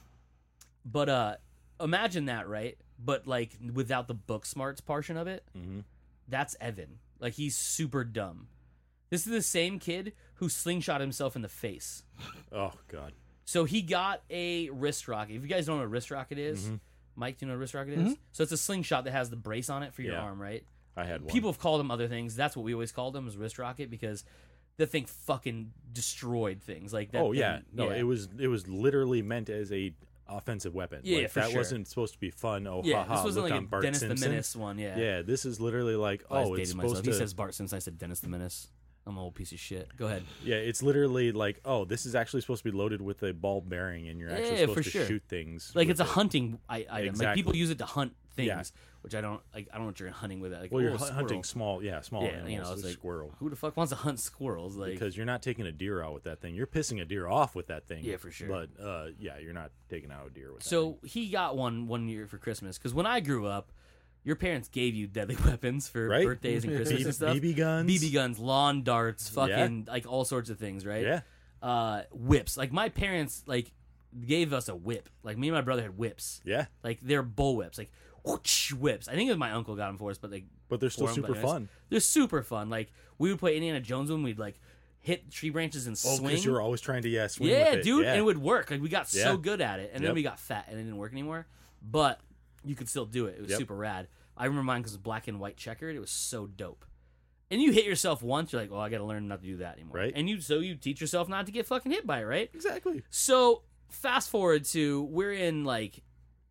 But imagine that, right? But like without the book smarts portion of it, Mm-hmm. that's Evan. Like he's super dumb. This is the same kid who slingshot himself in the face. Oh God. So he got a wrist rocket. If you guys don't know what a wrist rocket is, Mm-hmm. Mike, do you know what a wrist rocket is? So it's a slingshot that has the brace on it for your Yeah. arm, right? I had one. People have called them other things. That's what we always called them, was wrist rocket, because the thing fucking destroyed things. Like that. Oh yeah. thing- No, it was literally meant as a offensive weapon. Yeah, like, for that sure. wasn't supposed to be fun. Oh, Yeah, haha, this wasn't look like on a Bart Dennis Simpson. the Menace one. Yeah. Yeah, this is literally like, I just it's dated supposed myself. to. He says Bart Simpson. I said Dennis the Menace. I'm an old piece of shit. Go ahead. Yeah, it's literally like, this is actually supposed to be loaded with a ball bearing, and you're actually Yeah, supposed for to sure. shoot things. Like with it's a it. hunting item. Like Exactly. people use it to hunt things, Yeah. which I don't like. I don't know what you're hunting with that. Like, Well, you're oh, a hunting squirrel. small Yeah, animals. you know, it's a like squirrel. Who the fuck wants to hunt squirrels? Like, Because you're not taking a deer out with that thing. You're pissing a deer off with that thing. Yeah, for sure. But yeah, you're not taking out a deer with that. so he got one year for Christmas. Because when I grew up, your parents gave you deadly weapons for Right? birthdays and Christmas and stuff. BB guns. BB guns, lawn darts, fucking like all sorts of things, right? Yeah. Whips. Like my parents like gave us a whip. Like me and my brother had whips. Yeah. Like they're bull whips. Like whoosh, whips. I think it was my uncle got them for us, but like But they're still for 'em, super but anyways, fun. They're super fun. Like we would play Indiana Jones when we'd like hit tree branches and Oh, swing. because you were always trying to swing Yeah, with it. dude, Yeah. and it would work. Like we got so Yeah. good at it, and then Yep. we got fat, and it didn't work anymore. But you could still do it. It was Yep. super rad. I remember mine because it was black and white checkered. It was so dope. And you hit yourself once, you're like, "Well, I got to learn not to do that anymore." Right. And you teach yourself not to get fucking hit by it, right? Exactly. So fast forward to we're in like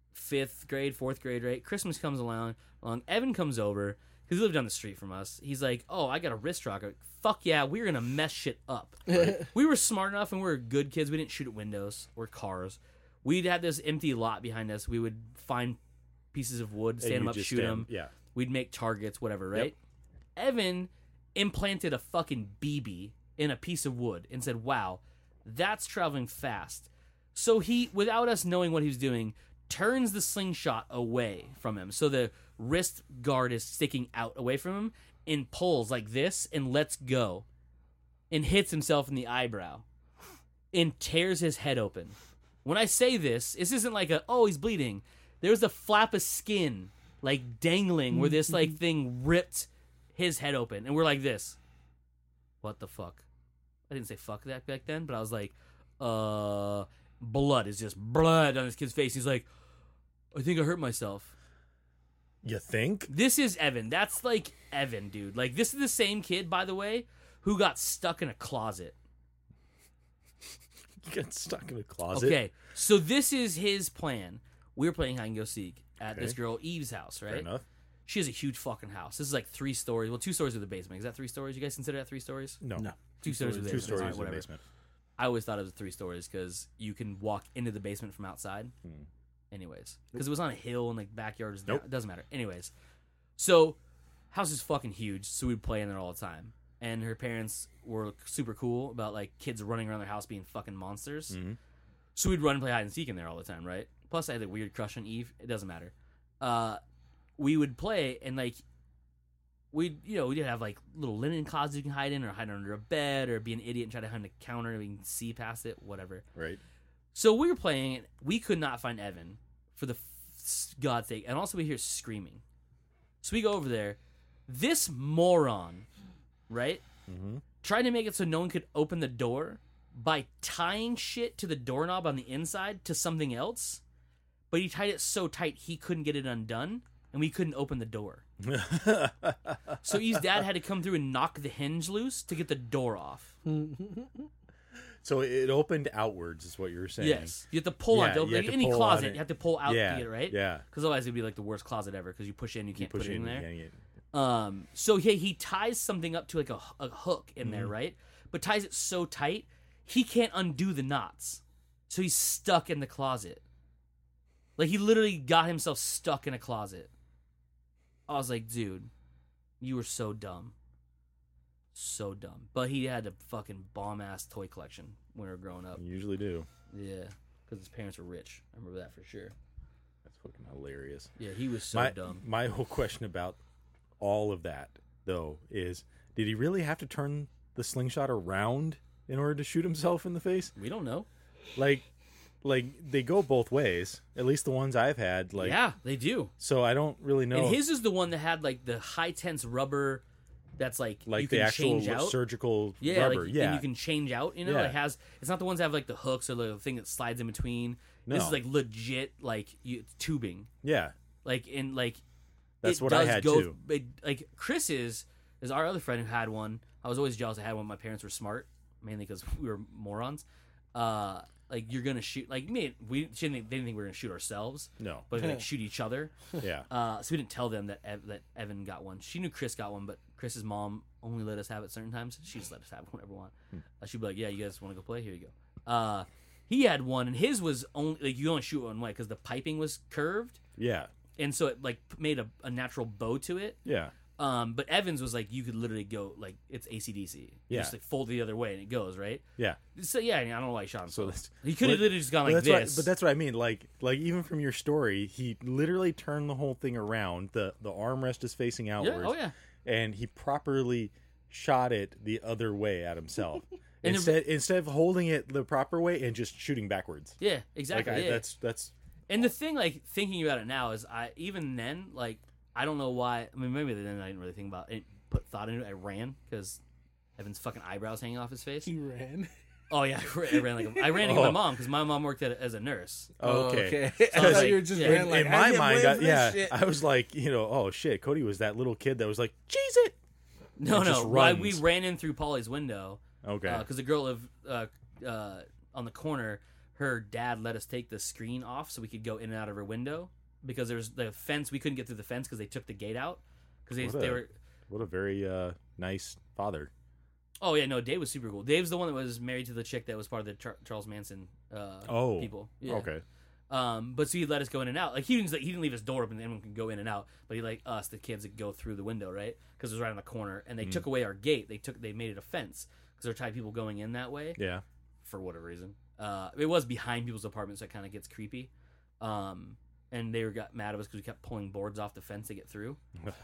5th grade, 4th grade, right? Christmas comes along. Evan comes over because he lived down the street from us. He's like, "Oh, I got a wrist rocket. Fuck yeah, we're gonna mess shit up." We were smart enough and we were good kids. We didn't shoot at windows or cars. We'd had this empty lot behind us. We would find pieces of wood, stand And them you up, just shoot stand- them. Yeah. We'd make targets, whatever, right? Evan implanted a fucking BB in a piece of wood and said, "Wow, that's traveling fast." So he, without us knowing what he was doing, turns the slingshot away from him. So the wrist guard is sticking out away from him and pulls like this and lets go and hits himself in the eyebrow and tears his head open. When I say this isn't like he's bleeding. There's a flap of skin like dangling where this like thing ripped his head open, and we're like this. What the fuck? I didn't say fuck that back then, but I was like, blood is just blood on this kid's face. He's like, "I think I hurt myself." You think? This is Evan. That's like Evan, dude. Like this is the same kid, by the way, who got stuck in a closet. You got stuck in a closet. Okay, so this is his plan. We were playing hide and go seek at this Okay. girl Eve's house, Fair right? enough. She has a huge fucking house. This is like 3 stories. Well, 2 stories with a basement. Is that 3 stories? You guys consider that 3 stories? No. No. 2 stories with a Two basement. stories All right, in the whatever. basement. I always thought it was 3 stories because you can walk into the basement from outside. Anyways, because it was on a hill and like backyard is down. Nope. It doesn't matter. Anyways, so house is fucking huge, so we'd play in there all the time. And her parents were super cool about like kids running around their house being fucking monsters. Mhm. So we'd run and play hide and seek in there all the time, right? Plus, I had a weird crush on Eve. It doesn't matter. We would play and like we'd have like little linen closets you can hide in, or hide under a bed, or be an idiot and try to hide on the counter and we can see past it, whatever. Right. So we were playing and we could not find Evan for the God's sake, and also we hear screaming. So we go over there. This moron, right? Mm-hmm. Tried to make it so no one could open the door by tying shit to the doorknob on the inside to something else, but he tied it so tight he couldn't get it undone, and we couldn't open the door. So Eve's dad had to come through and knock the hinge loose to get the door off. So it opened outwards, is what you're saying. Yes, you have to pull on Yeah, it. you Like have to any pull on closet, it. you have to pull out Yeah, to get it right. yeah. Because otherwise it'd be like the worst closet ever. Because you push in, you can't Push put it in there. you can't- So he ties something up to like a hook in there, right? But ties it so tight he can't undo the knots, so he's stuck in the closet. Like he literally got himself stuck in a closet. I was like, dude, you were so dumb, so dumb. But he had a fucking bomb ass toy collection when we were growing up. You usually do. Yeah, because his parents were rich. I remember that for sure. That's fucking hilarious. Yeah, he was so my, dumb. My whole question about all of that, though, is did he really have to turn the slingshot around in order to shoot himself in the face? We don't know. Like they go both ways. At least the ones I've had. Like, Yeah, they do. so I don't really know. And his is the one that had like the high tense rubber. That's like you the can actual change out. surgical Yeah, rubber. like, yeah, and you can change out. You know, Yeah. it has. It's not the ones that have like the hooks or the thing that slides in between. This No. is like legit, like tubing. yeah. Like in like. That's it what I does had, go, too. Like Chris is our other friend who had one. I was always jealous I had one. My parents were smart, mainly because we were morons. Like you're gonna shoot. Like me, they didn't think we were gonna shoot ourselves. No. But like shoot each other. Yeah. So we didn't tell them that that Evan got one. She knew Chris got one, but Chris's mom only let us have it certain times. She just let us have it whenever we want. She'd be like, "Yeah, you guys want to go play? Here you go." He had one, and his was only like you only shoot one way because the piping was curved, Yeah. and so it like made a natural bow to it. Yeah. But Evan's was like you could literally go like it's AC/DC. You Yeah. just like fold it the other way and it goes right. Yeah. So yeah, I don't know why he shot So himself. that's, He could have but- literally just gone but like that's this. But that's what I mean. Like even from your story, he literally turned the whole thing around. The armrest is facing yeah. outwards. Oh yeah. And he properly shot it the other way at himself. And instead of holding it the proper way and just shooting backwards. Yeah. Exactly. Like yeah. that's And the thing, like, thinking about it now is even then, like, I don't know why. I mean, maybe then I didn't really think about it, put thought into it. I ran because Evan's fucking eyebrows hanging off his face. He ran. Oh, yeah. I ran to get my mom because my mom worked as a nurse. okay. I I thought was like- you were just yeah. ran like In my I mind, can't believe this shit. I was like, oh shit, Cody was that little kid that was like, cheese it. No, It just we runs. ran in through Polly's window Okay. because the girl lived on the corner. Her dad let us take the screen off so we could go in and out of her window because there's the fence. We couldn't get through the fence because they took the gate out because they were. What a very nice father. Oh yeah, no, Dave was super cool. Dave's the one that was married to the chick that was part of the Charles Manson people. Yeah. Okay. But so he let us go in and out. Like he didn't leave his door open; anyone can go in and out. But he let us, the kids, that go through the window, right? Because it was right on the corner, and they took away our gate. They made it a fence because they're tired of people going in that way Yeah. for whatever reason. It was behind people's apartments, so it kind of gets creepy. And they got mad at us because we kept pulling boards off the fence to get through.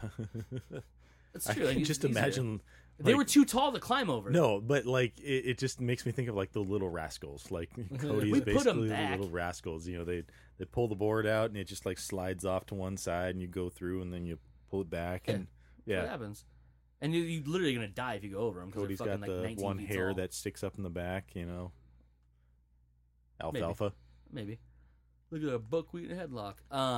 That's I true. can like, just it's easier. imagine. They like- were too tall to climb over. No, but like it just makes me think of like the Little Rascals. Like Cody's We put 'em basically the back. Little Rascals. They pull the board out and it just like slides off to one side and you go through and then you pull it back Yeah. and That's what yeah. happens. And you're literally gonna die if you go over them. Cody's they're got fucking, the like 19 one feet hair tall. that sticks up in the back. Maybe. Alfalfa. Maybe. Look at a buckwheat and a headlock.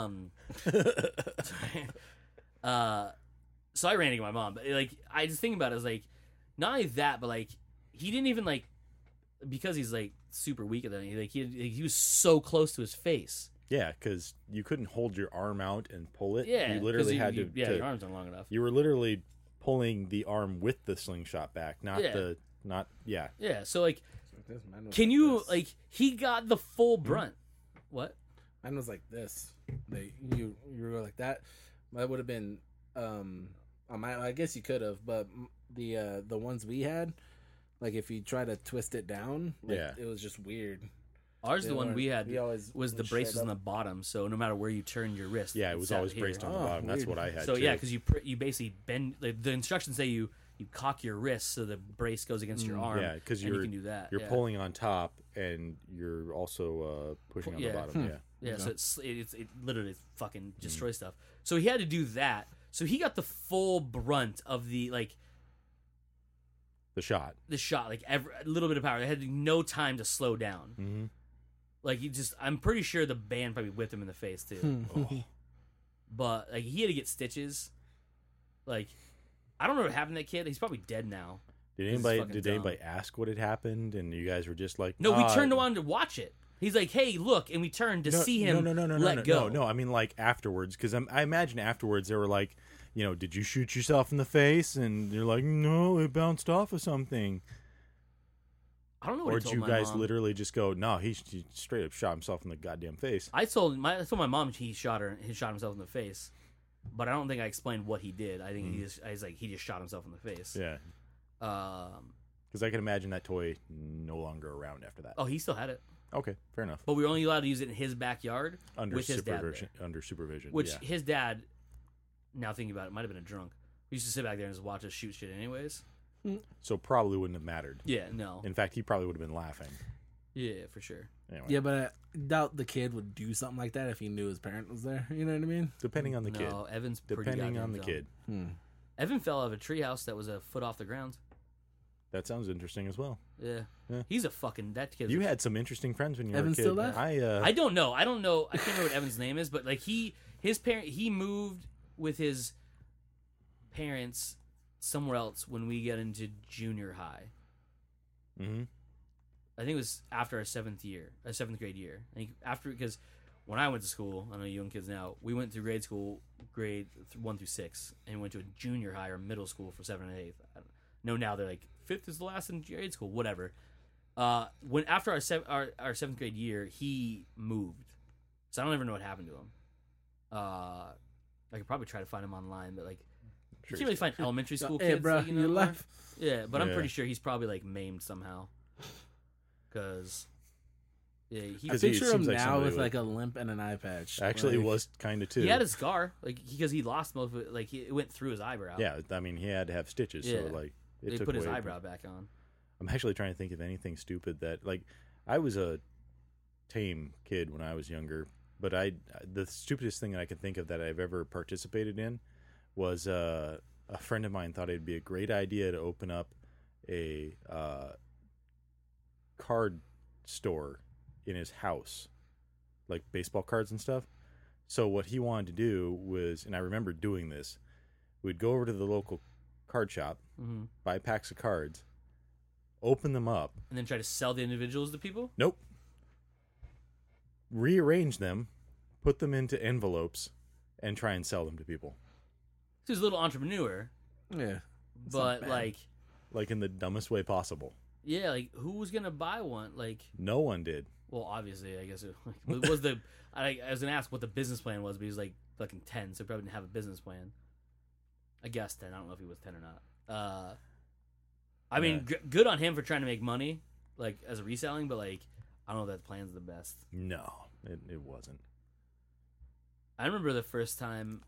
So I ran to get my mom, but like I just think about it as like not only that, but like he didn't even like because he's like super weak at that. He was so close to his face. Yeah, because you couldn't hold your arm out and pull it. Yeah, you literally had to. Yeah, your arms aren't long enough. You were literally pulling the arm with the slingshot back, not Yeah. the not. Yeah, Yeah, so like, Mine was can like you this. like he got the full brunt? What? Mine was like this. You were like that. That would have been. I guess you could have, but the ones we had, like if you try to twist it down, like, Yeah. it was just weird. Ours, They the one weren't- we had we always was the was braces straight on the up. bottom, so no matter where you turn your wrist, yeah. It was sat always here. braced on the Oh, bottom. That's weird. what I had. So too. yeah, because you basically bend. Like, the instructions say you cock your wrist so the brace goes against your arm. yeah, because and you can do that. You're yeah. pulling on top and you're also pushing on Yeah. the bottom. Yeah. Yeah, Okay. so it literally fucking destroys stuff. So he had to do that. So he got the full brunt of the The shot. shot, like a little bit of power. They had no time to slow down. Mm-hmm. Like I'm pretty sure the band probably whipped him in the face too. But like he had to get stitches. Like I don't know what happened to that kid. He's probably dead now. Did This is anybody fucking did dumb. anybody ask what had happened? And you guys were just like, No, we "Ah, turned around to watch it. He's like, "Hey, look!" And we turned to see him let go. No, I mean like afterwards, because I imagine afterwards they were like, did you shoot yourself in the face? And you're like, no, it bounced off of something. I don't know what Or he did told you my guys mom. literally just go, no, he straight up shot himself in the goddamn face? I told my mom he shot himself in the face, but I don't think I explained what he did. I think he just shot himself in the face. Yeah, because I can imagine that toy no longer around after that. Oh, he still had it. Okay, fair enough. but we were only allowed to use it in his backyard Under with his dad there. supervision. Under supervision. Which yeah. his dad, now thinking about it, might have been a drunk. We used to sit back there and just watch us shoot shit anyways. So probably wouldn't have mattered. Yeah, no. In fact, he probably would have been laughing. Yeah, for sure. Anyway, Yeah, but I doubt the kid would do something like that if he knew his parent was there. You know what I mean? depending on the kid. No, Evan's pretty Depending goddamn on the dumb. kid. Evan fell out of a treehouse that was a foot off the ground. That sounds interesting as well. Yeah. Yeah. He's a fucking, that kid. You had some interesting friends when you Evan's were a kid. still alive? I don't know. I can't remember what Evan's name is, but like he moved with his parents somewhere else when we got into junior high. Mm-hmm. I think it was after our seventh grade year. I think after, because when I went to school, I know young kids now, we went through grade school, grade 1 through 6, and went to a junior high or middle school for 7th and 8th. I don't know, now they're like 5th is the last in grade school, whatever. When after our 7th grade year, he moved, so I don't ever know what happened to him. I could probably try to find him online, but like you can't really find elementary school Hey, kids. bro, like, you know, left. yeah, but I'm Yeah. pretty sure he's probably like maimed somehow. Cause yeah, I 'Cause he picture him seems like now somebody with with- like a limp and an eye patch. Actually, like, it was kind of too. he had a scar, like because he lost most of it. Like it went through his eyebrow. Yeah, I mean, he had to have stitches, Yeah. so like it they took put his away- eyebrow back on. I'm actually trying to think of anything stupid that, like, I was a tame kid when I was younger, but the stupidest thing that I can think of that I've ever participated in was a friend of mine thought it'd be a great idea to open up a card store in his house, like baseball cards and stuff. So what he wanted to do was, and I remember doing this, we'd go over to the local card shop, Mm-hmm. buy packs of cards, open them up. And then try to sell the individuals to people. Nope. Rearrange them, put them into envelopes, and try and sell them to people. So he's a little entrepreneur, Yeah. but bad. like, In the dumbest way possible. yeah, like who was gonna buy one? Like, No one did. well, obviously, I guess it was the. I was gonna ask what the business plan was, but he was like fucking 10, so he probably didn't have a business plan. I guess 10. I don't know if he was 10 or not. I mean, good on him for trying to make money, like as a reselling, but like I don't know if that plan's the best. No, it wasn't. I remember the first time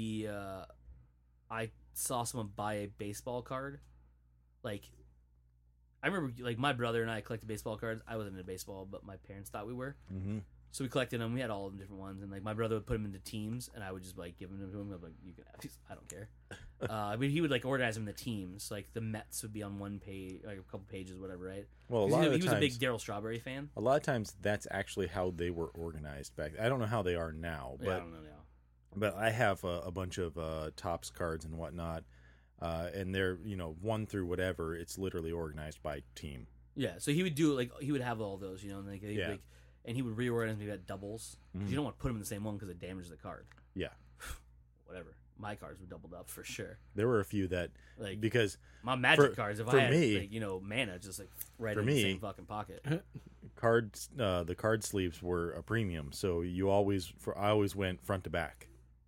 I saw someone buy a baseball card. Like, I remember like my brother and I collected baseball cards. I wasn't into baseball, but my parents thought we were. Mm-hmm. So we collected them. We had all of them different ones, and like my brother would put them into teams, and I would just like give them to him. I'm like, you can have these. I don't care. But he would like organize them into teams. Like the Mets would be on one page, like a couple pages, whatever, right? Well, a 'Cause lot of he the was a big times, Darryl Strawberry fan. a lot of times that's actually how they were organized back. I don't know how they are now, Yeah, I but don't know now. but I have a bunch of Topps cards and whatnot, and they're 1 through whatever. It's literally organized by team. Yeah, so he would do like he would have all those, and like, Yeah. like and he would reorganize maybe at doubles. 'Cause Mhm. you don't want to put them in the same one because it damages the card. Yeah, Whatever. My cards were doubled up for sure. there were a few that Like because my Magic for- cards, if for I had me- like, mana, just like right for in me- the same fucking pocket. cards, the card sleeves were a premium, so I always went front to back.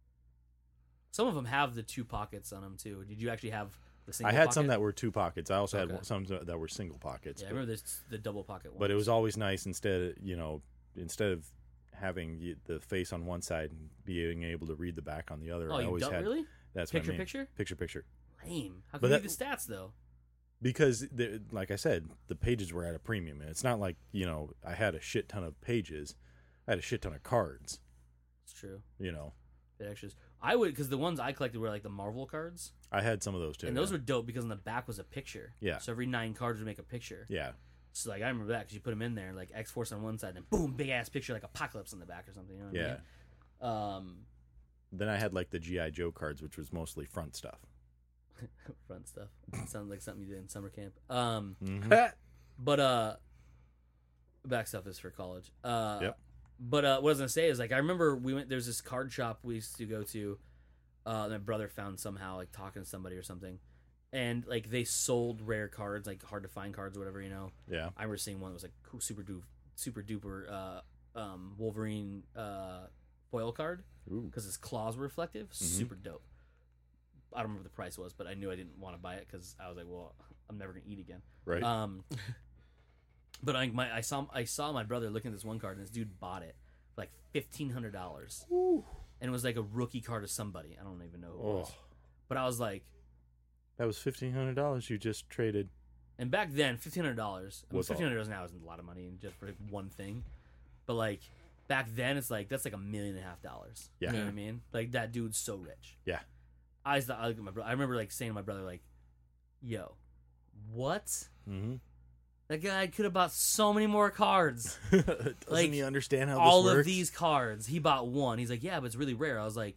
Some of them have the 2 pockets on them too. Did you actually have the single? I had pocket? some that were 2 pockets. I also Okay. had some that were single pockets. Yeah, I but, remember this the double pocket one. but it was always nice instead of having the face on one side and being able to read the back on the other. Oh, I you always don't had really? that's Picture what I mean. picture? Picture. Lame. How But can you that- read the stats though? Because, like I said, the pages were at a premium. And it's not like, I had a shit ton of pages. I had a shit ton of cards, It's true. The extras. I would, because the ones I collected were like the Marvel cards, I had some of those too. and those yeah. were dope because on the back was a picture. Yeah. So every 9 cards would make a picture. Yeah. So like I remember that because you put them in there, like X Force on one side, and boom, big ass picture like Apocalypse on the back or something. You know what Yeah. I mean? Then I had like the G.I. Joe cards, which was mostly front stuff. Front stuff. Sounds like something you did in summer camp. Mhm. But back stuff is for college. Yep. But what I was gonna say is like I remember there's this card shop we used to go to. My brother found somehow like talking to somebody or something, and like they sold rare cards, like hard to find cards or whatever. Yeah. I remember seeing one that was like cool, super duper Wolverine foil card Ooh. because his claws were reflective. Super dope. I don't remember what the price was, but I knew I didn't want to buy it because I was like, well, I'm never gonna eat again. Right. But I saw my brother looking at this one card, and this dude bought it for like $1,500, and it was like a rookie card of somebody. I don't even know who it was. But I was like, that was $1,500 you just traded. and back then $1,500. I mean, Was all. $1,500 now isn't a lot of money just for one thing, but like back then it's like that's like $1.5 million. Yeah. You know Yeah. what I mean? Like that dude's so rich. Yeah. I look at my brother. I remember like saying to my brother like, "Yo, what? Mm-hmm. That guy could have bought so many more cards. Doesn't Like, he understand how All this works? of these cards. He bought one. He's like, yeah, but it's really rare." I was like,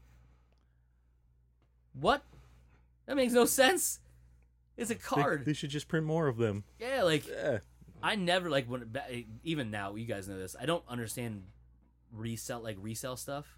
what? That makes no sense. It's a card. They should just print more of them. Yeah, like Yeah. I never like when even now you guys know this. I don't understand resell stuff.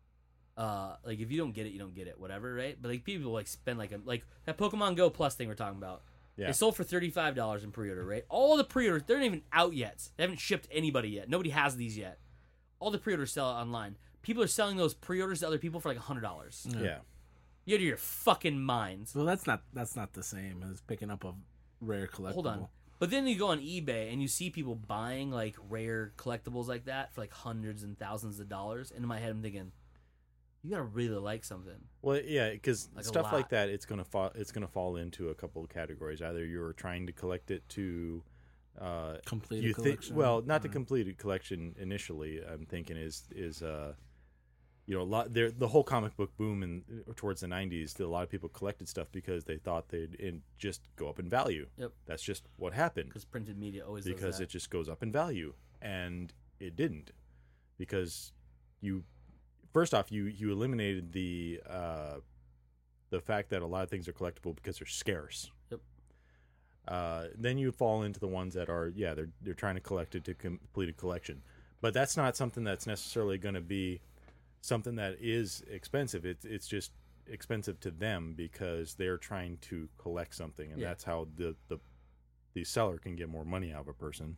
Like if you don't get it, you don't get it. Whatever, right? But like people like spend like that Pokemon Go Plus thing we're talking about. Yeah. They sold for $35 in pre-order, right? All the pre-orders, they're not even out yet. They haven't shipped anybody yet. Nobody has these yet. All the pre-orders sell online. People are selling those pre-orders to other people for like $100. Yeah. You're out of your fucking minds. Well, that's not the same as picking up a rare collectible. Hold on. But then you go on eBay and you see people buying like rare collectibles like that for like hundreds and thousands of dollars. And in my head, I'm thinking, you gotta really like something. Well, yeah, because Like a stuff lot. like that, it's gonna fall into a couple of categories. Either you're trying to collect it to Complete you a collection. well, not to complete a collection initially. I'm thinking is you know, a lot there. The whole comic book boom in towards the '90s, a lot of people collected stuff because they thought they'd just go up in value. Yep. That's just what happened. Because printed media always does Because that. it just goes up in value, and it didn't, because you first off you eliminated the fact that a lot of things are collectible because they're scarce. Yep. Then you fall into the ones that are they're trying to collect it to complete a collection, but that's not something that's necessarily going to be something that is expensive. It's just expensive to them because they're trying to collect something, and Yeah. that's how the seller can get more money out of a person.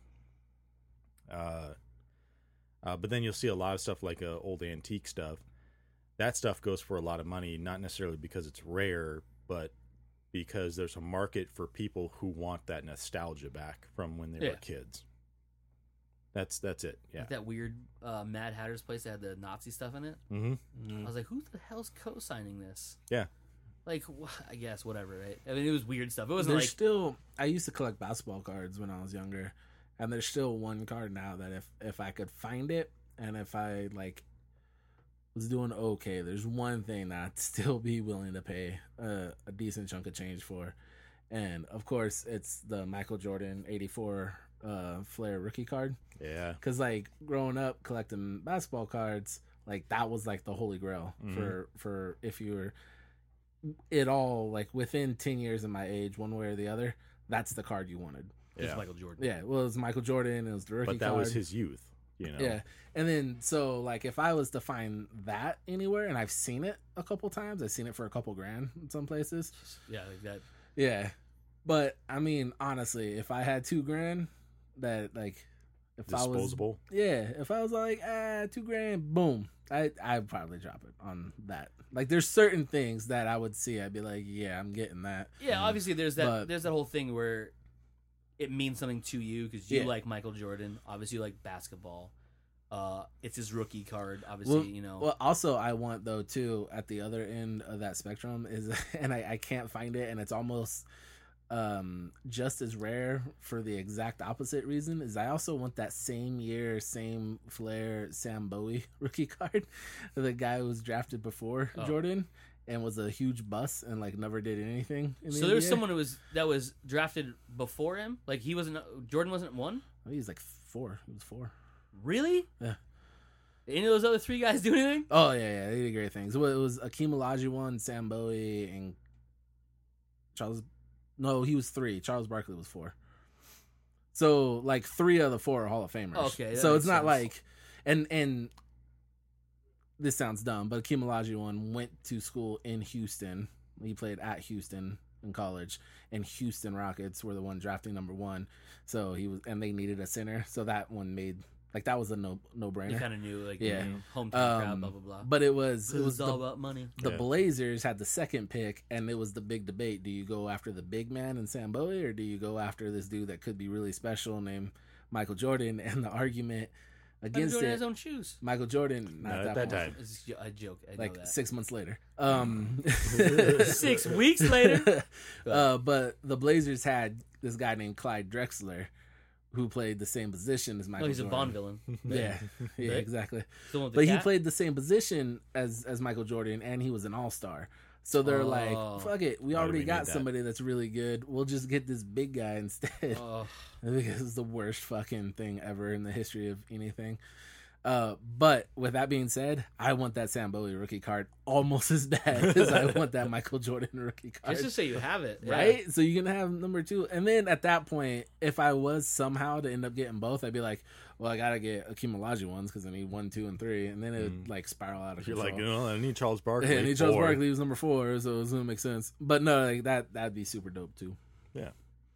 But then you'll see a lot of stuff like old antique stuff. That stuff goes for a lot of money, not necessarily because it's rare, but because there's a market for people who want that nostalgia back from when they were Yeah. kids. That's it. Yeah. Like that weird Mad Hatter's place that had the Nazi stuff in it. Mm-hmm. I was like, who the hell's co-signing this? Yeah. Like, I guess, whatever, right? I mean, it was weird stuff. It wasn't There's like... still. I used to collect basketball cards when I was younger, and there's still one card now that if I could find it and if I like was doing okay, there's one thing that I'd still be willing to pay a decent chunk of change for, and of course it's the Michael Jordan '84 Flair rookie card. Yeah. Because like growing up collecting basketball cards, like that was like the holy grail for if you were it all like within 10 years of my age, one way or the other, that's the card you wanted. It's Yeah. Michael Jordan. Yeah, well, it was Michael Jordan, it was the rookie But that card. was his youth, you know. Yeah, and then so like if I was to find that anywhere, and I've seen it a couple times, I've seen it for a couple grand in some places. Yeah, like that. Yeah, but I mean, honestly, if I had $2,000, that like if Disposable. if I was like $2,000, boom, I'd probably drop it on that. Like there's certain things that I would see, I'd be like, yeah, I'm getting that. Yeah, obviously there's that But- there's that whole thing where it means something to you because you Yeah. like Michael Jordan. Obviously, you like basketball. It's his rookie card. Obviously, Well, you know. Well, also I want though too at the other end of that spectrum is, and I can't find it, and it's almost just as rare for the exact opposite reason, is I also want that same year, same Flair Sam Bowie rookie card, the guy who was drafted before Jordan and was a huge bust and like never did anything. In the So there was NBA. someone that was drafted before him. Like he wasn't. Jordan wasn't one. Oh, he was like 4. He was 4. Really? Yeah. Did any of those other three guys do anything? Oh yeah, they did great things. Well, it was Akeem Olajuwon, Sam Bowie, and Charles. No, he was 3. Charles Barkley was 4. So like 3 of the 4 are Hall of Famers. Okay, that so it's makes not sense. like, and this sounds dumb, but Akeem Olajuwon went to school in Houston. He played at Houston in college, and Houston Rockets were the one drafting number 1. So he was, and they needed a center. So that one made like that was a no You brainer. kind of knew, like, Yeah. you know, hometown crowd, blah blah blah. But it was all the about money. the Yeah. Blazers had the second pick, and it was the big debate. Do you go after the big man in Sam Bowie, or do you go after this dude that could be really special named Michael Jordan, and the argument Michael against Jordan it. has his own shoes. Michael Jordan, not Not at that point. It's a joke. I know Like that. 6 months later. 6 weeks later. But the Blazers had this guy named Clyde Drexler, who played the same position as Michael Oh, he's a Jordan. Bond villain. Yeah, yeah, Right? exactly. The one with the But he cat? played the same position as Michael Jordan, and he was an all-star. So they're Oh. like, fuck it, we Why do already we got need that? somebody that's really good. We'll just get this big guy instead. Oh, Because it's the worst fucking thing ever in the history of anything. But with that being said, I want that Sam Bowie rookie card almost as bad as I want that Michael Jordan rookie card. just to say you have it, yeah. Right? So you can have number 2. And then at that point, if I was somehow to end up getting both, I'd be like, well, I got to get Akeem Olajuwon ones because I need 1, 2, and 3. And then it would like spiral out of You're control. like, no, I need Charles Barkley. Yeah, and Charles 4. Barkley was number 4, so it's going to make sense. But no, like that'd be super dope too. Yeah.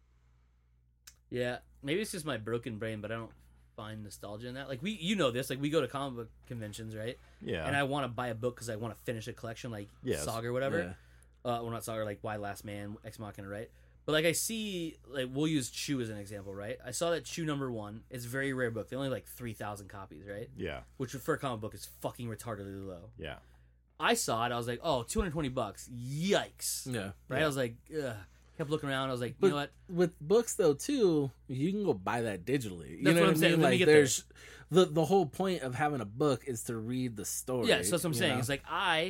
Yeah, maybe it's just my broken brain, but I don't find nostalgia in that. Like you know this, like we go to comic book conventions, right? Yeah. And I want to buy a book because I want to finish a collection, like Yes. Saga or whatever. Yeah. Well, not Saga, like Why Last Man, Ex Machina, right? But like I see, like we'll use Chew as an example, right? I saw that Chew #1. It's a very rare book. They only have, like 3,000 copies, right? yeah. Which for a comic book is fucking retardedly low. Yeah. I saw it. I was like, oh, $220. Yikes! Yeah. Right? I was like, ugh. Kept looking around. I was like, But you know what? with books though too, you can go buy that digitally. You That's know what what I'm saying. I mean? Let me Like get there's the whole point of having a book is to read the story. Yeah, so that's what I'm you saying. know? It's like I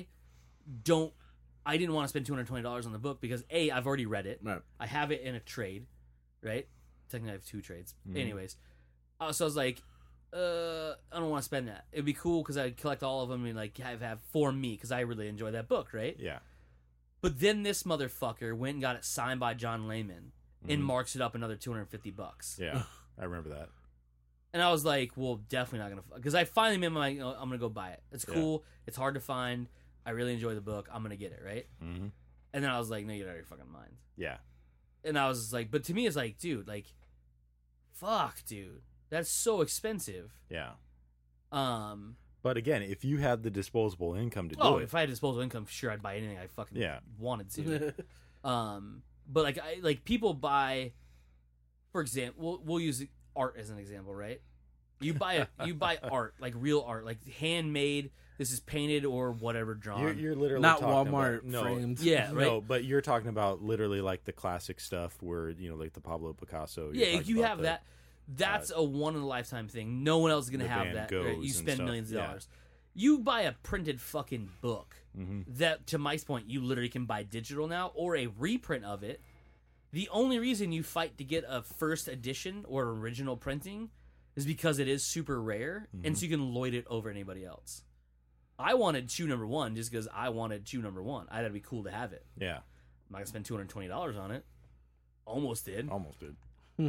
didn't want to spend $220 on the book because A, I've already read it. Right. I have it in a trade, right? Technically, I have 2 trades. Mhm. Anyways, so I was like, I don't want to spend that. It'd be cool because I'd collect all of them and like have for me because I really enjoy that book, right? Yeah. But then this motherfucker went and got it signed by John Layman and Mhm. marks it up another $250. Yeah. I remember that. And I was like, well, definitely not gonna, because I finally made my, I'm gonna go buy it. It's Yeah. cool. It's hard to find. I really enjoy the book. I'm gonna get it, right? Mm-hmm. And then I was like, no, you're out of your fucking mind. Yeah. And I was like, but to me, it's like, dude, like, fuck, dude, that's so expensive. Yeah. Um, But again, if you had the disposable income to do oh, it, if I had disposable income, sure, I'd buy anything I fucking Yeah. wanted to. But like people buy, for example, we'll use art as an example, right? You buy art, like real art, like handmade. This is painted or whatever drawn. you're literally Not talking Walmart about, no, framed. Yeah, right. No, but you're talking about literally like the classic stuff where like the Pablo Picasso. you're Yeah, talking you about have the- that. That's a one in a lifetime thing. No one else is gonna the have Van that. Right? Goghs You and spend stuff, millions of yeah. dollars. You buy a printed fucking book. Mhm. That, to Mike's point, you literally can buy digital now or a reprint of it. The only reason you fight to get a first edition or original printing is because it is super rare, and so you can lloyd it over anybody else. I wanted Chew #1 just because I wanted Chew #1. I thought it'd be cool to have it. Yeah. I'm not gonna spend $220 on it. Almost did, Almost did.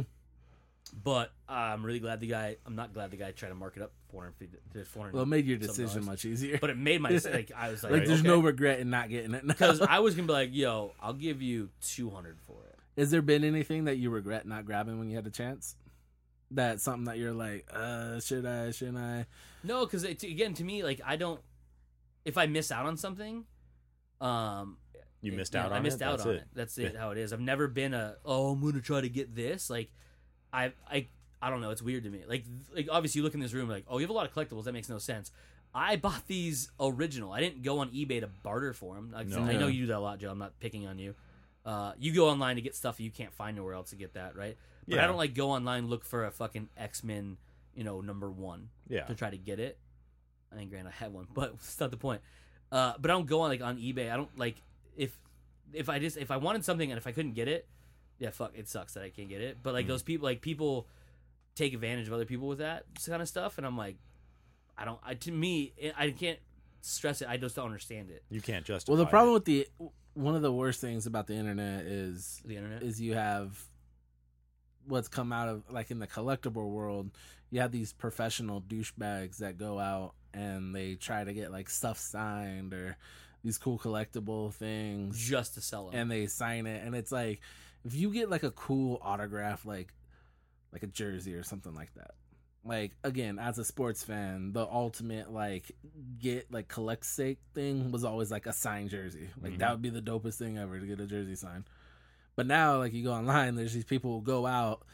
but I'm really glad the guy. I'm not glad the guy tried to mark it up $400. Well, it made your some decision dollars. much easier. But it made my like. I was like, like, there's okay. no regret in not getting it. Because I was gonna be like, yo, I'll give you $200 for it. Has there been anything that you regret not grabbing when you had a chance? That's something that you're like, should I? Shouldn't I? No, because again, to me, like I don't. If I miss out on something, You missed out on it? I missed out That's on it. it. That's it. How it is. I've never been I'm gonna try to get this. Like, I don't know. It's weird to me. Like obviously you look in this room like, oh, you have a lot of collectibles. That makes no sense. I bought these original. I didn't go on eBay to barter for them. Like, No. I know you do that a lot, Joe. I'm not picking on you. You go online to get stuff you can't find nowhere else to get that, right? But Yeah. I don't like go online look for a fucking X-Men, #1 Yeah. to try to get it. I think granted I had one, but that's not the point. But I don't go on on eBay. I don't like if I wanted something and if I couldn't get it, yeah, fuck, it sucks that I can't get it. But like those people take advantage of other people with that kind of stuff, and I'm like, I can't stress it. I just don't understand it. You can't justify. Well, the problem it. with one of the worst things about the internet is The internet. you have what's come out of like in the collectible world. You have these professional douchebags that go out and they try to get like stuff signed or these cool collectible things just to sell them. and they sign it, and it's like if you get like a cool autograph like a jersey or something like that, like again as a sports fan, the ultimate like get like collect sake thing was always like a signed jersey. Like that would be the dopest thing ever, to get a jersey signed. But now like you go online, there's these people who go out,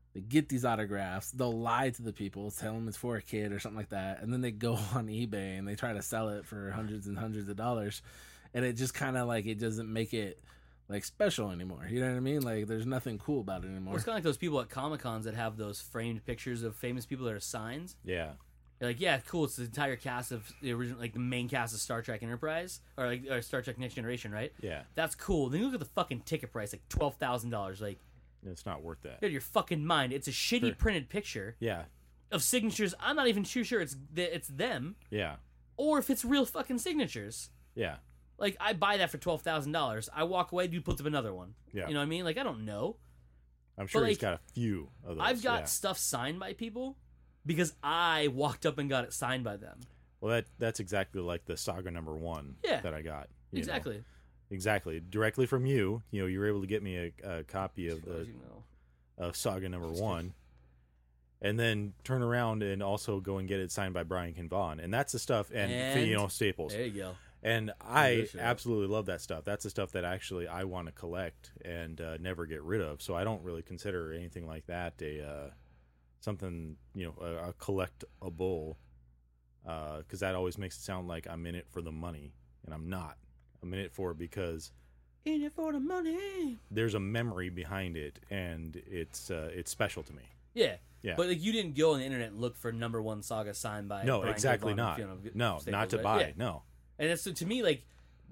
They get these autographs. They'll lie to the people, tell them it's for a kid or something like that, and then they go on eBay and they try to sell it for hundreds and hundreds of dollars, and it just kind of like it doesn't make it like special anymore. You know what I mean? Like there's nothing cool about it anymore. Well, it's kind of like those people at Comic-Cons that have those framed pictures of famous people that are signs. Yeah. You're like, yeah, cool. It's the entire cast of the original, like the main cast of Star Trek Enterprise or Star Trek Next Generation, right? Yeah. That's cool. Then you look at the fucking ticket price, like $12,000. Like, It's not worth that. out of your fucking mind. It's a shitty Sure. printed picture Yeah. of signatures. I'm not even too sure it's them Yeah. or if it's real fucking signatures. Yeah. Like, I buy that for $12,000. I walk away, dude puts up another one. Yeah. You know what I mean? Like, I don't know. I'm sure he's like, got a few of those. I've got yeah. stuff signed by people because I walked up and got it signed by them. Well, that's exactly like the Saga #1 Yeah. that I got. you know. Exactly. Exactly. Directly from you. You know, you were able to get me a copy of As far the as you know. of Saga #1, and then turn around and also go and get it signed by Brian Ken Vaughan, and that's the stuff, and you know, Staples. There you go. And I Good shit. absolutely love that stuff. That's the stuff that actually I want to collect and never get rid of. So I don't really consider anything like that a something, you know, a collectible, because that always makes it sound like I'm in it for the money, and I'm not. I'm in it for it because In it for the money. there's a memory behind it, and it's special to me. Yeah. Yeah. But like you didn't go on the internet and look for #1 Saga signed by No, Brian K. exactly Vaughan not. and Fiona No, Staples, not to right? buy. Yeah. No. And it's, so to me, like,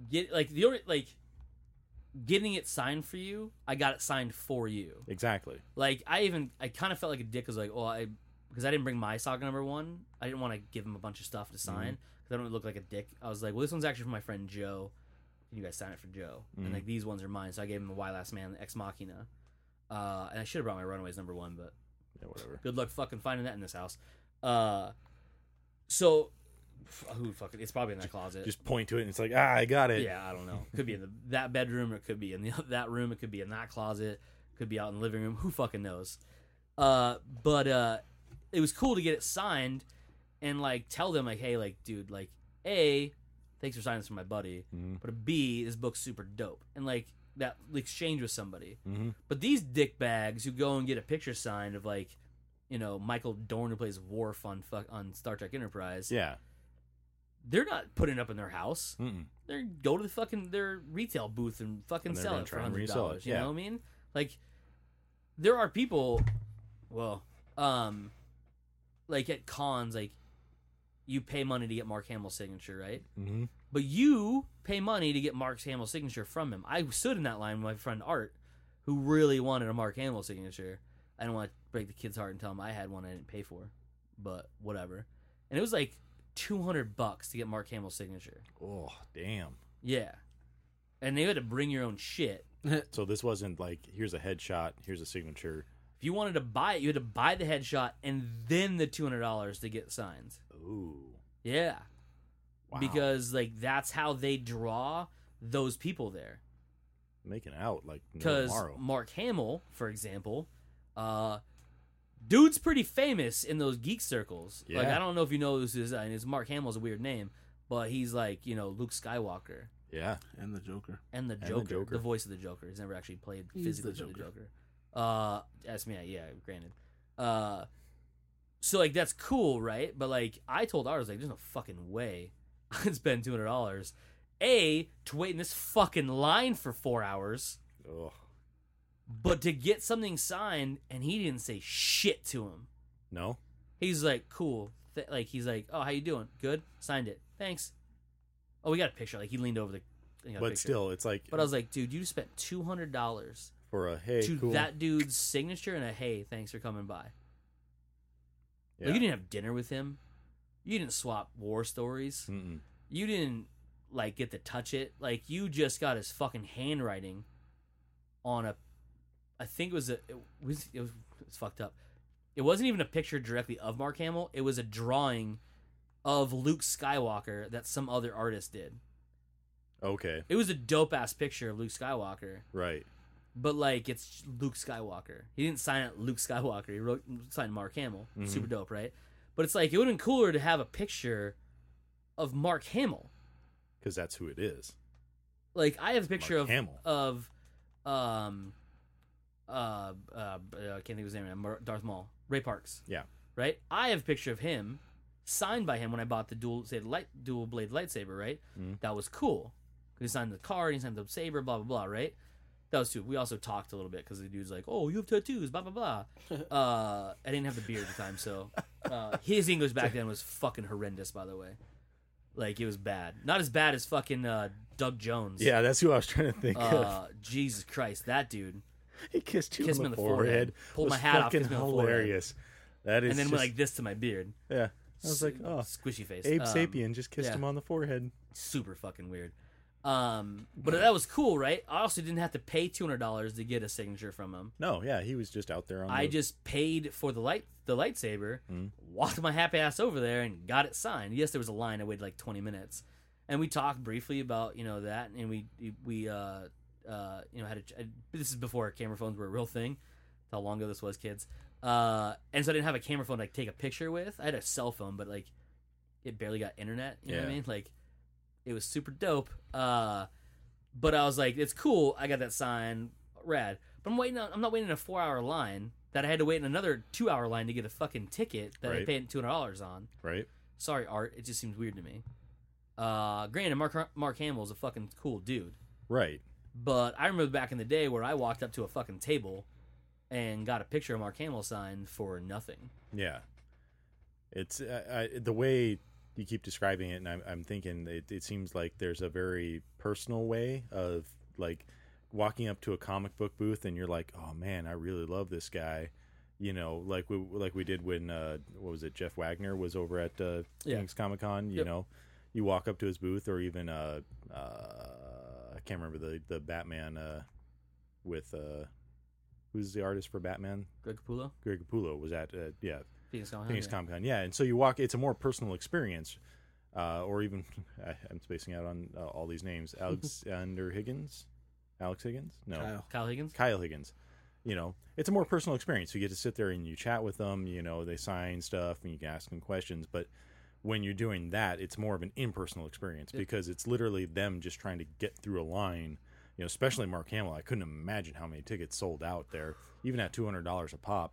getting it signed for you, I got it signed for you. Exactly. Like, I kind of felt like a dick. I was like, because I didn't bring my Saga #1, I didn't want to give him a bunch of stuff to sign because I don't look like a dick. I was like, well, this one's actually for my friend Joe. Can you guys sign it for Joe? And like these ones are mine, so I gave him the Why Last Man, Ex Machina. And I should have brought my Runaways #1, but Yeah, whatever. good luck fucking finding that in this house. So who fucking? It's probably in that closet. Just point to it, and it's like, I got it. Yeah, I don't know. Could be in that bedroom, or it could be in that room. It could be in that closet. Could be out in the living room. Who fucking knows? But it was cool to get it signed and like tell them like, hey, like, dude, like, A, thanks for signing this for my buddy, but B, this book's super dope, and like that exchange with somebody. But these dickbags who go and get a picture signed of like, you know, Michael Dorn who plays Worf on Star Trek Enterprise. Yeah. They're not putting it up in their house. Mm-mm. They go to their retail booth and fucking And they're sell gonna it for try and $100. resell it, You yeah. know what I mean? Like, there are people, like at cons, like you pay money to get Mark Hamill's signature, right? Mm-hmm. But you pay money to get Mark Hamill's signature from him. I stood in that line with my friend Art, who really wanted a Mark Hamill signature. I didn't want to break the kid's heart and tell him I had one I didn't pay for, but whatever. And it was like $200 to get Mark Hamill's signature. Oh, damn. Yeah. And you had to bring your own shit. So this wasn't like, here's a headshot, here's a signature. If you wanted to buy it, you had to buy the headshot and then the $200 to get signed. Ooh. Yeah. Wow. Because, like, that's how they draw those people there. Making out like no Because tomorrow. Mark Hamill, for example, dude's pretty famous in those geek circles. Like, Yeah. I don't know if you know this is, and it's Mark Hamill's a weird name, but he's like, you know, Luke Skywalker. Yeah. And the Joker. And the Joker, the voice of the Joker. He's never actually played He's physically the for the Joker. That's me, yeah, granted. So like that's cool, right? But like I told ours, like, there's no fucking way I'd spend $200 to wait in this fucking line for 4 hours, Ugh. but to get something signed, and he didn't say shit to him. No? He's like, cool. Like he's like, oh, how you doing? Good. Signed it. Thanks. Oh, we got a picture. Like he leaned over the. But still, it's like, But I was like, dude, you spent $200 for a hey, to cool. that dude's signature and a hey, thanks for coming by. Yeah. Like, you didn't have dinner with him. You didn't swap war stories. Mm-mm. You didn't like get to touch it. Like, you just got his fucking handwriting on a. I think it was it's fucked up. It wasn't even a picture directly of Mark Hamill. It was a drawing of Luke Skywalker that some other artist did. Okay. It was a dope ass picture of Luke Skywalker. Right. But, like, it's Luke Skywalker. He didn't sign it Luke Skywalker. He signed Mark Hamill. Mhm. Super dope, right? But it's like, it would have been cooler to have a picture of Mark Hamill. Because that's who it is. Like, I have a picture Mark Hamill. of can't think of his name now, Darth Maul, Ray Parks. Yeah. Right? I have a picture of him signed by him when I bought the dual blade lightsaber, right? That was cool. He signed the card, he signed the saber, blah, blah, blah, right? That was too. We also talked a little bit because the dude's like, oh, you have tattoos, blah, blah, blah. I didn't have the beard at the time, so his English back then was fucking horrendous, by the way. Like, it was bad. Not as bad as fucking Doug Jones. Yeah, that's who I was trying to think of. Jesus Christ, that dude. He kissed me on the forehead. Pulled my hat off. Fucking hilarious. That is and then just, went like this to my beard. Yeah. I was like, oh. Squishy face. Abe Sapien just kissed him on the forehead. Super fucking weird. But that was cool, right? I also didn't have to pay $200 to get a signature from him. No, yeah, he was just out there on I just paid for the lightsaber, walked my happy ass over there, and got it signed. Yes, there was a line. I waited like 20 minutes, and we talked briefly about that, and we had this is before camera phones were a real thing. That's how long ago this was, kids. And so I didn't have a camera phone to like take a picture with. I had a cell phone, but like it barely got internet. You know what I mean? Like it was super dope. But I was like, it's cool. I got that sign, rad. But I'm not waiting in a 4-hour line that I had to wait in another 2-hour line to get a fucking ticket that I paid $200 on. Right. Sorry, Art. It just seems weird to me. Granted, Mark Hamill's a fucking cool dude. Right. But I remember back in the day where I walked up to a fucking table and got a picture of Mark Hamill signed for nothing. Yeah. It's the way you keep describing it, and I'm thinking it seems like there's a very personal way of like walking up to a comic book booth and you're like, oh man, I really love this guy. Like we did when what was it? Jeff Wagner was over at Phoenix Comic Con. You know, you walk up to his booth, or even I can't remember the Batman with who's the artist for Batman? Greg Capullo. Greg Capullo was at Phoenix Comic Con. Yeah, and so you walk. It's a more personal experience, or even I'm spacing out on all these names. Alex Higgins. No, Kyle Higgins. Kyle Higgins. It's a more personal experience. You get to sit there and you chat with them. They sign stuff and you can ask them questions. But when you're doing that, it's more of an impersonal experience because it's literally them just trying to get through a line. Especially Mark Hamill. I couldn't imagine how many tickets sold out there, even at $200 a pop.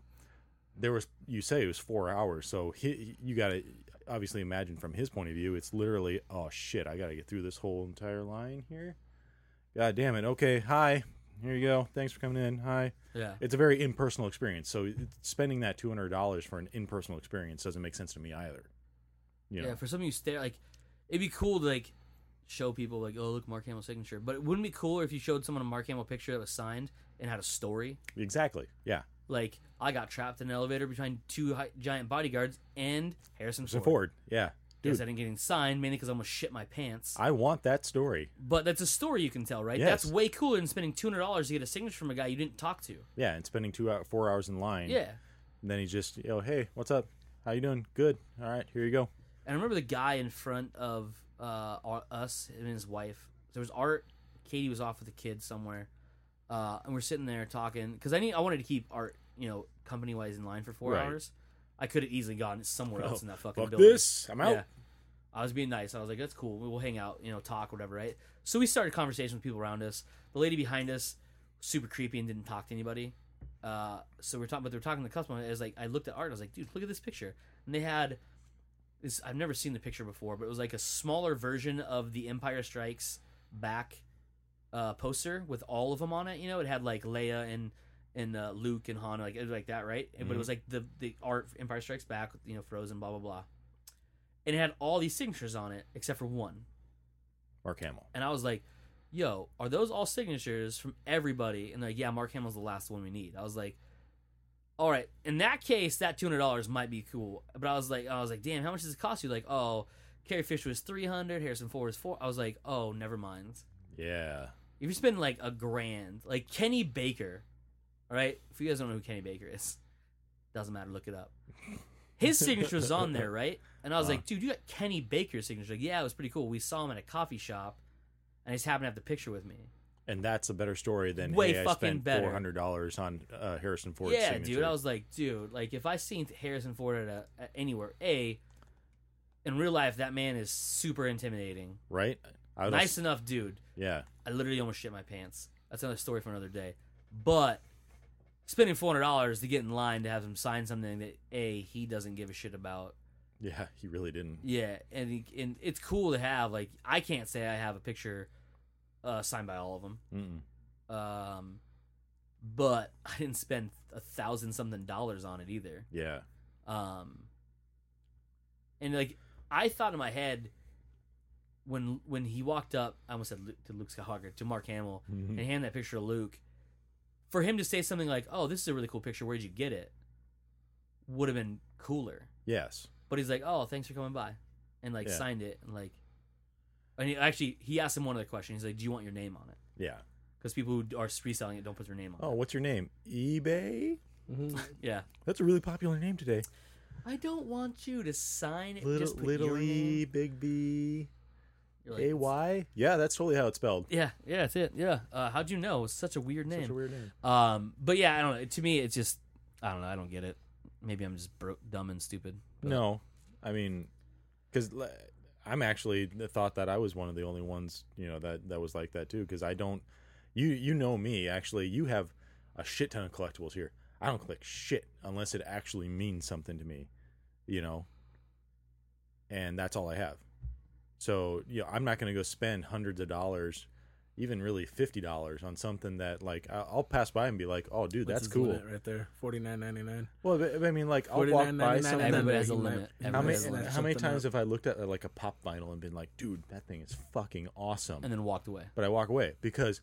You say it was 4 hours, so you got to obviously imagine from his point of view, it's literally, oh shit, I got to get through this whole entire line here. God damn it. Okay, hi. Here you go. Thanks for coming in. Hi. Yeah. It's a very impersonal experience. So spending that $200 for an impersonal experience doesn't make sense to me either. Yeah, for something you stare like, it'd be cool to like show people like, oh look, Mark Hamill's signature. But it wouldn't be cooler if you showed someone a Mark Hamill picture that was signed and had a story. Exactly. Yeah. Like I got trapped in an elevator between two giant bodyguards and Harrison Ford. Yeah. Because I didn't get signed, mainly because I almost shit my pants. I want that story. But that's a story you can tell, right? Yes. That's way cooler than spending $200 to get a signature from a guy you didn't talk to. Yeah, and spending 4 hours in line. Yeah. And then he just, hey, what's up? How you doing? Good. All right, here you go. And I remember the guy in front of us and his wife. There was Art. Katie was off with the kids somewhere. And we're sitting there talking. Because I wanted to keep Art, company-wise in line for 4 hours. I could have easily gone somewhere else in that fucking Fuck building. This. I'm out. Yeah. I was being nice. I was like, that's cool. We'll hang out, talk, whatever, right? So we started a conversation with people around us. The lady behind us, super creepy and didn't talk to anybody. So we're talking, but they were talking to the customer. I was like, I looked at Art. I was like, dude, look at this picture. And they had this. I've never seen the picture before, but it was like a smaller version of the Empire Strikes Back poster with all of them on it. It had like Leia and Luke and Han, like it was like that, right? Mm-hmm. But it was like the art Empire Strikes Back, Frozen, blah blah blah. And it had all these signatures on it except for one. Mark Hamill. And I was like, yo, are those all signatures from everybody? And they're like, yeah, Mark Hamill's the last one we need. I was like, all right, in that case, that $200 might be cool. But I was like, damn, how much does it cost you? Like, oh, Carrie Fisher was $300, Harrison Ford was $400. I was like, oh, never mind. Yeah. If you spend like $1,000, like Kenny Baker, all right? If you guys don't know who Kenny Baker is, doesn't matter, look it up. His signature was on there, right? And I was like, dude, you got Kenny Baker's signature. Like, yeah, it was pretty cool. We saw him at a coffee shop, and he just happened to have the picture with me. And that's a better story than, way I fucking spent better. $400 on Harrison Ford's signature. signature. Dude, I was like, dude, like, if I seen Harrison Ford at anywhere, in real life, that man is super intimidating. Right? Nice enough dude. Yeah. I literally almost shit my pants. That's another story for another day. But spending $400 to get in line to have him sign something that he doesn't give a shit about. Yeah, he really didn't. Yeah, and it's cool to have. Like, I can't say I have a picture signed by all of them. But I didn't spend $1,000-something on it either. Yeah. And like, I thought in my head when he walked up, I almost said to Luke Skywalker, to Mark Hamill, and hand that picture to Luke, for him to say something like, "Oh, this is a really cool picture. Where'd you get it?" would have been cooler. Yes. But he's like, "Oh, thanks for coming by," and like Yeah. signed it, and like, and he asked him one other question. He's like, "Do you want your name on it?" Yeah. Because people who are reselling it don't put their name on Oh, it. what's your name? eBay? Yeah. That's a really popular name today. I don't want you to sign it. Little just put little your E, name. big B, You're like, AY? Yeah, that's totally how it's spelled. Yeah, that's it. Yeah. How'd you know? It's such a weird name. Such a weird name. But yeah, I don't know. To me, it's just, I don't know. I don't get it. Maybe I'm just dumb and stupid. But No, I mean, because I'm actually thought that I was one of the only ones, that was like that too. Because I don't, you know me. Actually, you have a shit ton of collectibles here. I don't collect shit unless it actually means something to me, and that's all I have. So I'm not going to go spend hundreds of dollars, even really $50 on something that like I'll pass by and be like, oh, dude, What's that's his cool. limit right there, $49.99. Well, I mean, like I'll walk by $49.99, something. and then Everybody has he a might- limit. he How might Everybody many, has snatch limit. how many something times up. have I looked at like a pop vinyl and been like, dude, that thing is fucking awesome, and then walked away. but I walk away because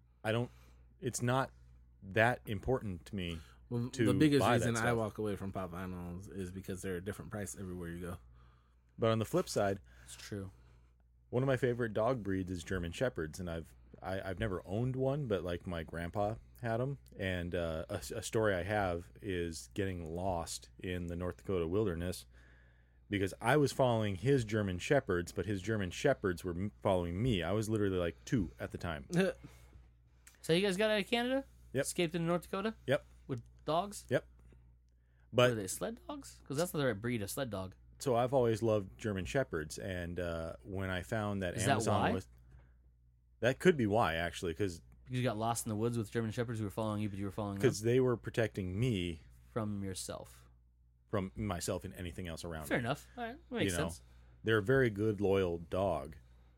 it's not that important to me. Well, to the biggest buy that reason I stuff. walk away from pop vinyls is because they're a different price everywhere you go. But on the flip side, It's true. one of my favorite dog breeds is German Shepherds, and I've never owned one, but like my grandpa had them. And a story I have is getting lost in the North Dakota wilderness because I was following his German Shepherds, but his German Shepherds were following me. I was literally like 2 at the time. So you guys got out of Canada? Yep. Escaped into North Dakota? Yep. With dogs? Yep. What are But they, sled dogs? Because that's the right breed of sled dog. so I've always loved German Shepherds, and when I found that Is that Amazon why? was, that could be why actually, because Because you got lost in the woods with German Shepherds who were following you, but you were following them because they were protecting me from yourself. from myself and anything else around Fair me. enough. All right. That makes You know. sense. They're a very good, loyal dog,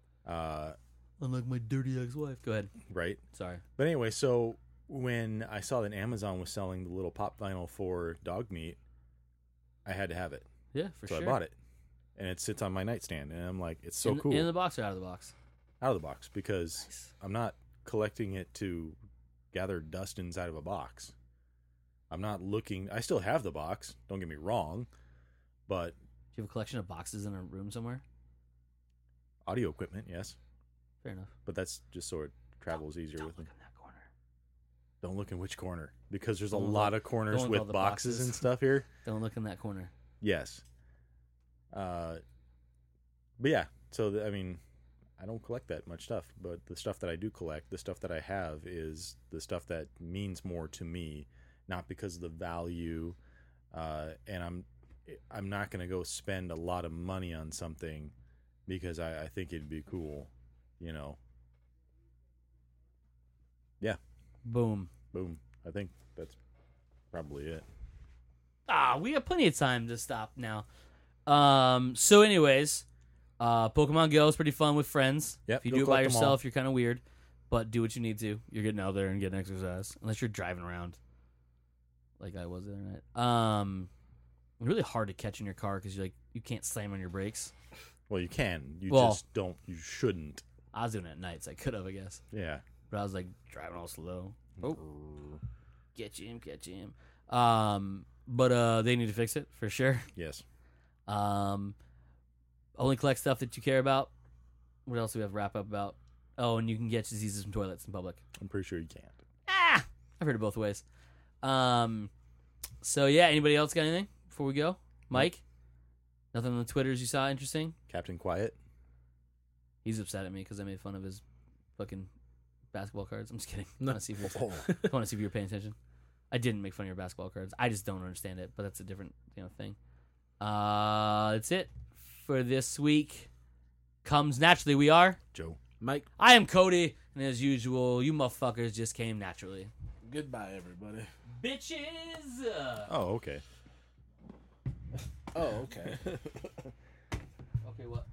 Unlike my dirty ex-wife. Go ahead. right? Sorry. But anyway, so when I saw that Amazon was selling the little pop vinyl for dog meat, I had to have it. Yeah, for So sure. I bought it. And it sits on my nightstand. And I'm like, it's so cool. In the box or out of the box? Out of the box, because Nice. I'm not collecting it to gather dust inside of a box. I'm not looking. I still have the box. Don't get me wrong. But Do you have a collection of boxes in a room somewhere? audio equipment, yes. Fair enough. But that's just so it travels easier Don't with me. look in that corner. Don't look in which corner, because there's a Don't look- lot of corners don't look all with the boxes boxes. and stuff here. Don't look in that corner. Yes. But yeah, so I mean, I don't collect that much stuff, but the stuff that I do collect, the stuff that I have is the stuff that means more to me, not because of the value. And I'm not going to go spend a lot of money on something because I think it'd be cool, Yeah, Boom. boom. I think that's probably it. We have plenty of time to stop now. So anyways, Pokemon Go is pretty fun with friends. Yep, If you go do it by collect 'em all. yourself, you're kind of weird, but do what you need to. You're getting out there and getting exercise, unless you're driving around, like I was the other night. Really hard to catch in your car because you can't slam on your brakes. Well, you can. You Well- just don't. You shouldn't. I was doing it at night, so I could have, I guess, Yeah. but I was like driving all slow. Oh, catch him. But they need to fix it for sure. Yes. Only collect stuff that you care about. What else do we have to wrap up about? Oh, and you can get diseases from toilets in public. I'm pretty sure you can't. I've heard it both ways. So yeah, anybody else got anything before we go? Mike? Nothing on the Twitters you saw interesting? Captain Quiet. He's upset at me because I made fun of his fucking basketball cards. I'm just kidding. I No. want to see if Oh. you were paying attention. I didn't make fun of your basketball cards. I just don't understand it, but that's a different thing. That's it for this week. Comes naturally. We are Joe. Mike, I am Cody, and as usual, you motherfuckers just came naturally. Goodbye, everybody. Bitches. Oh, okay. Oh, okay. Okay, what?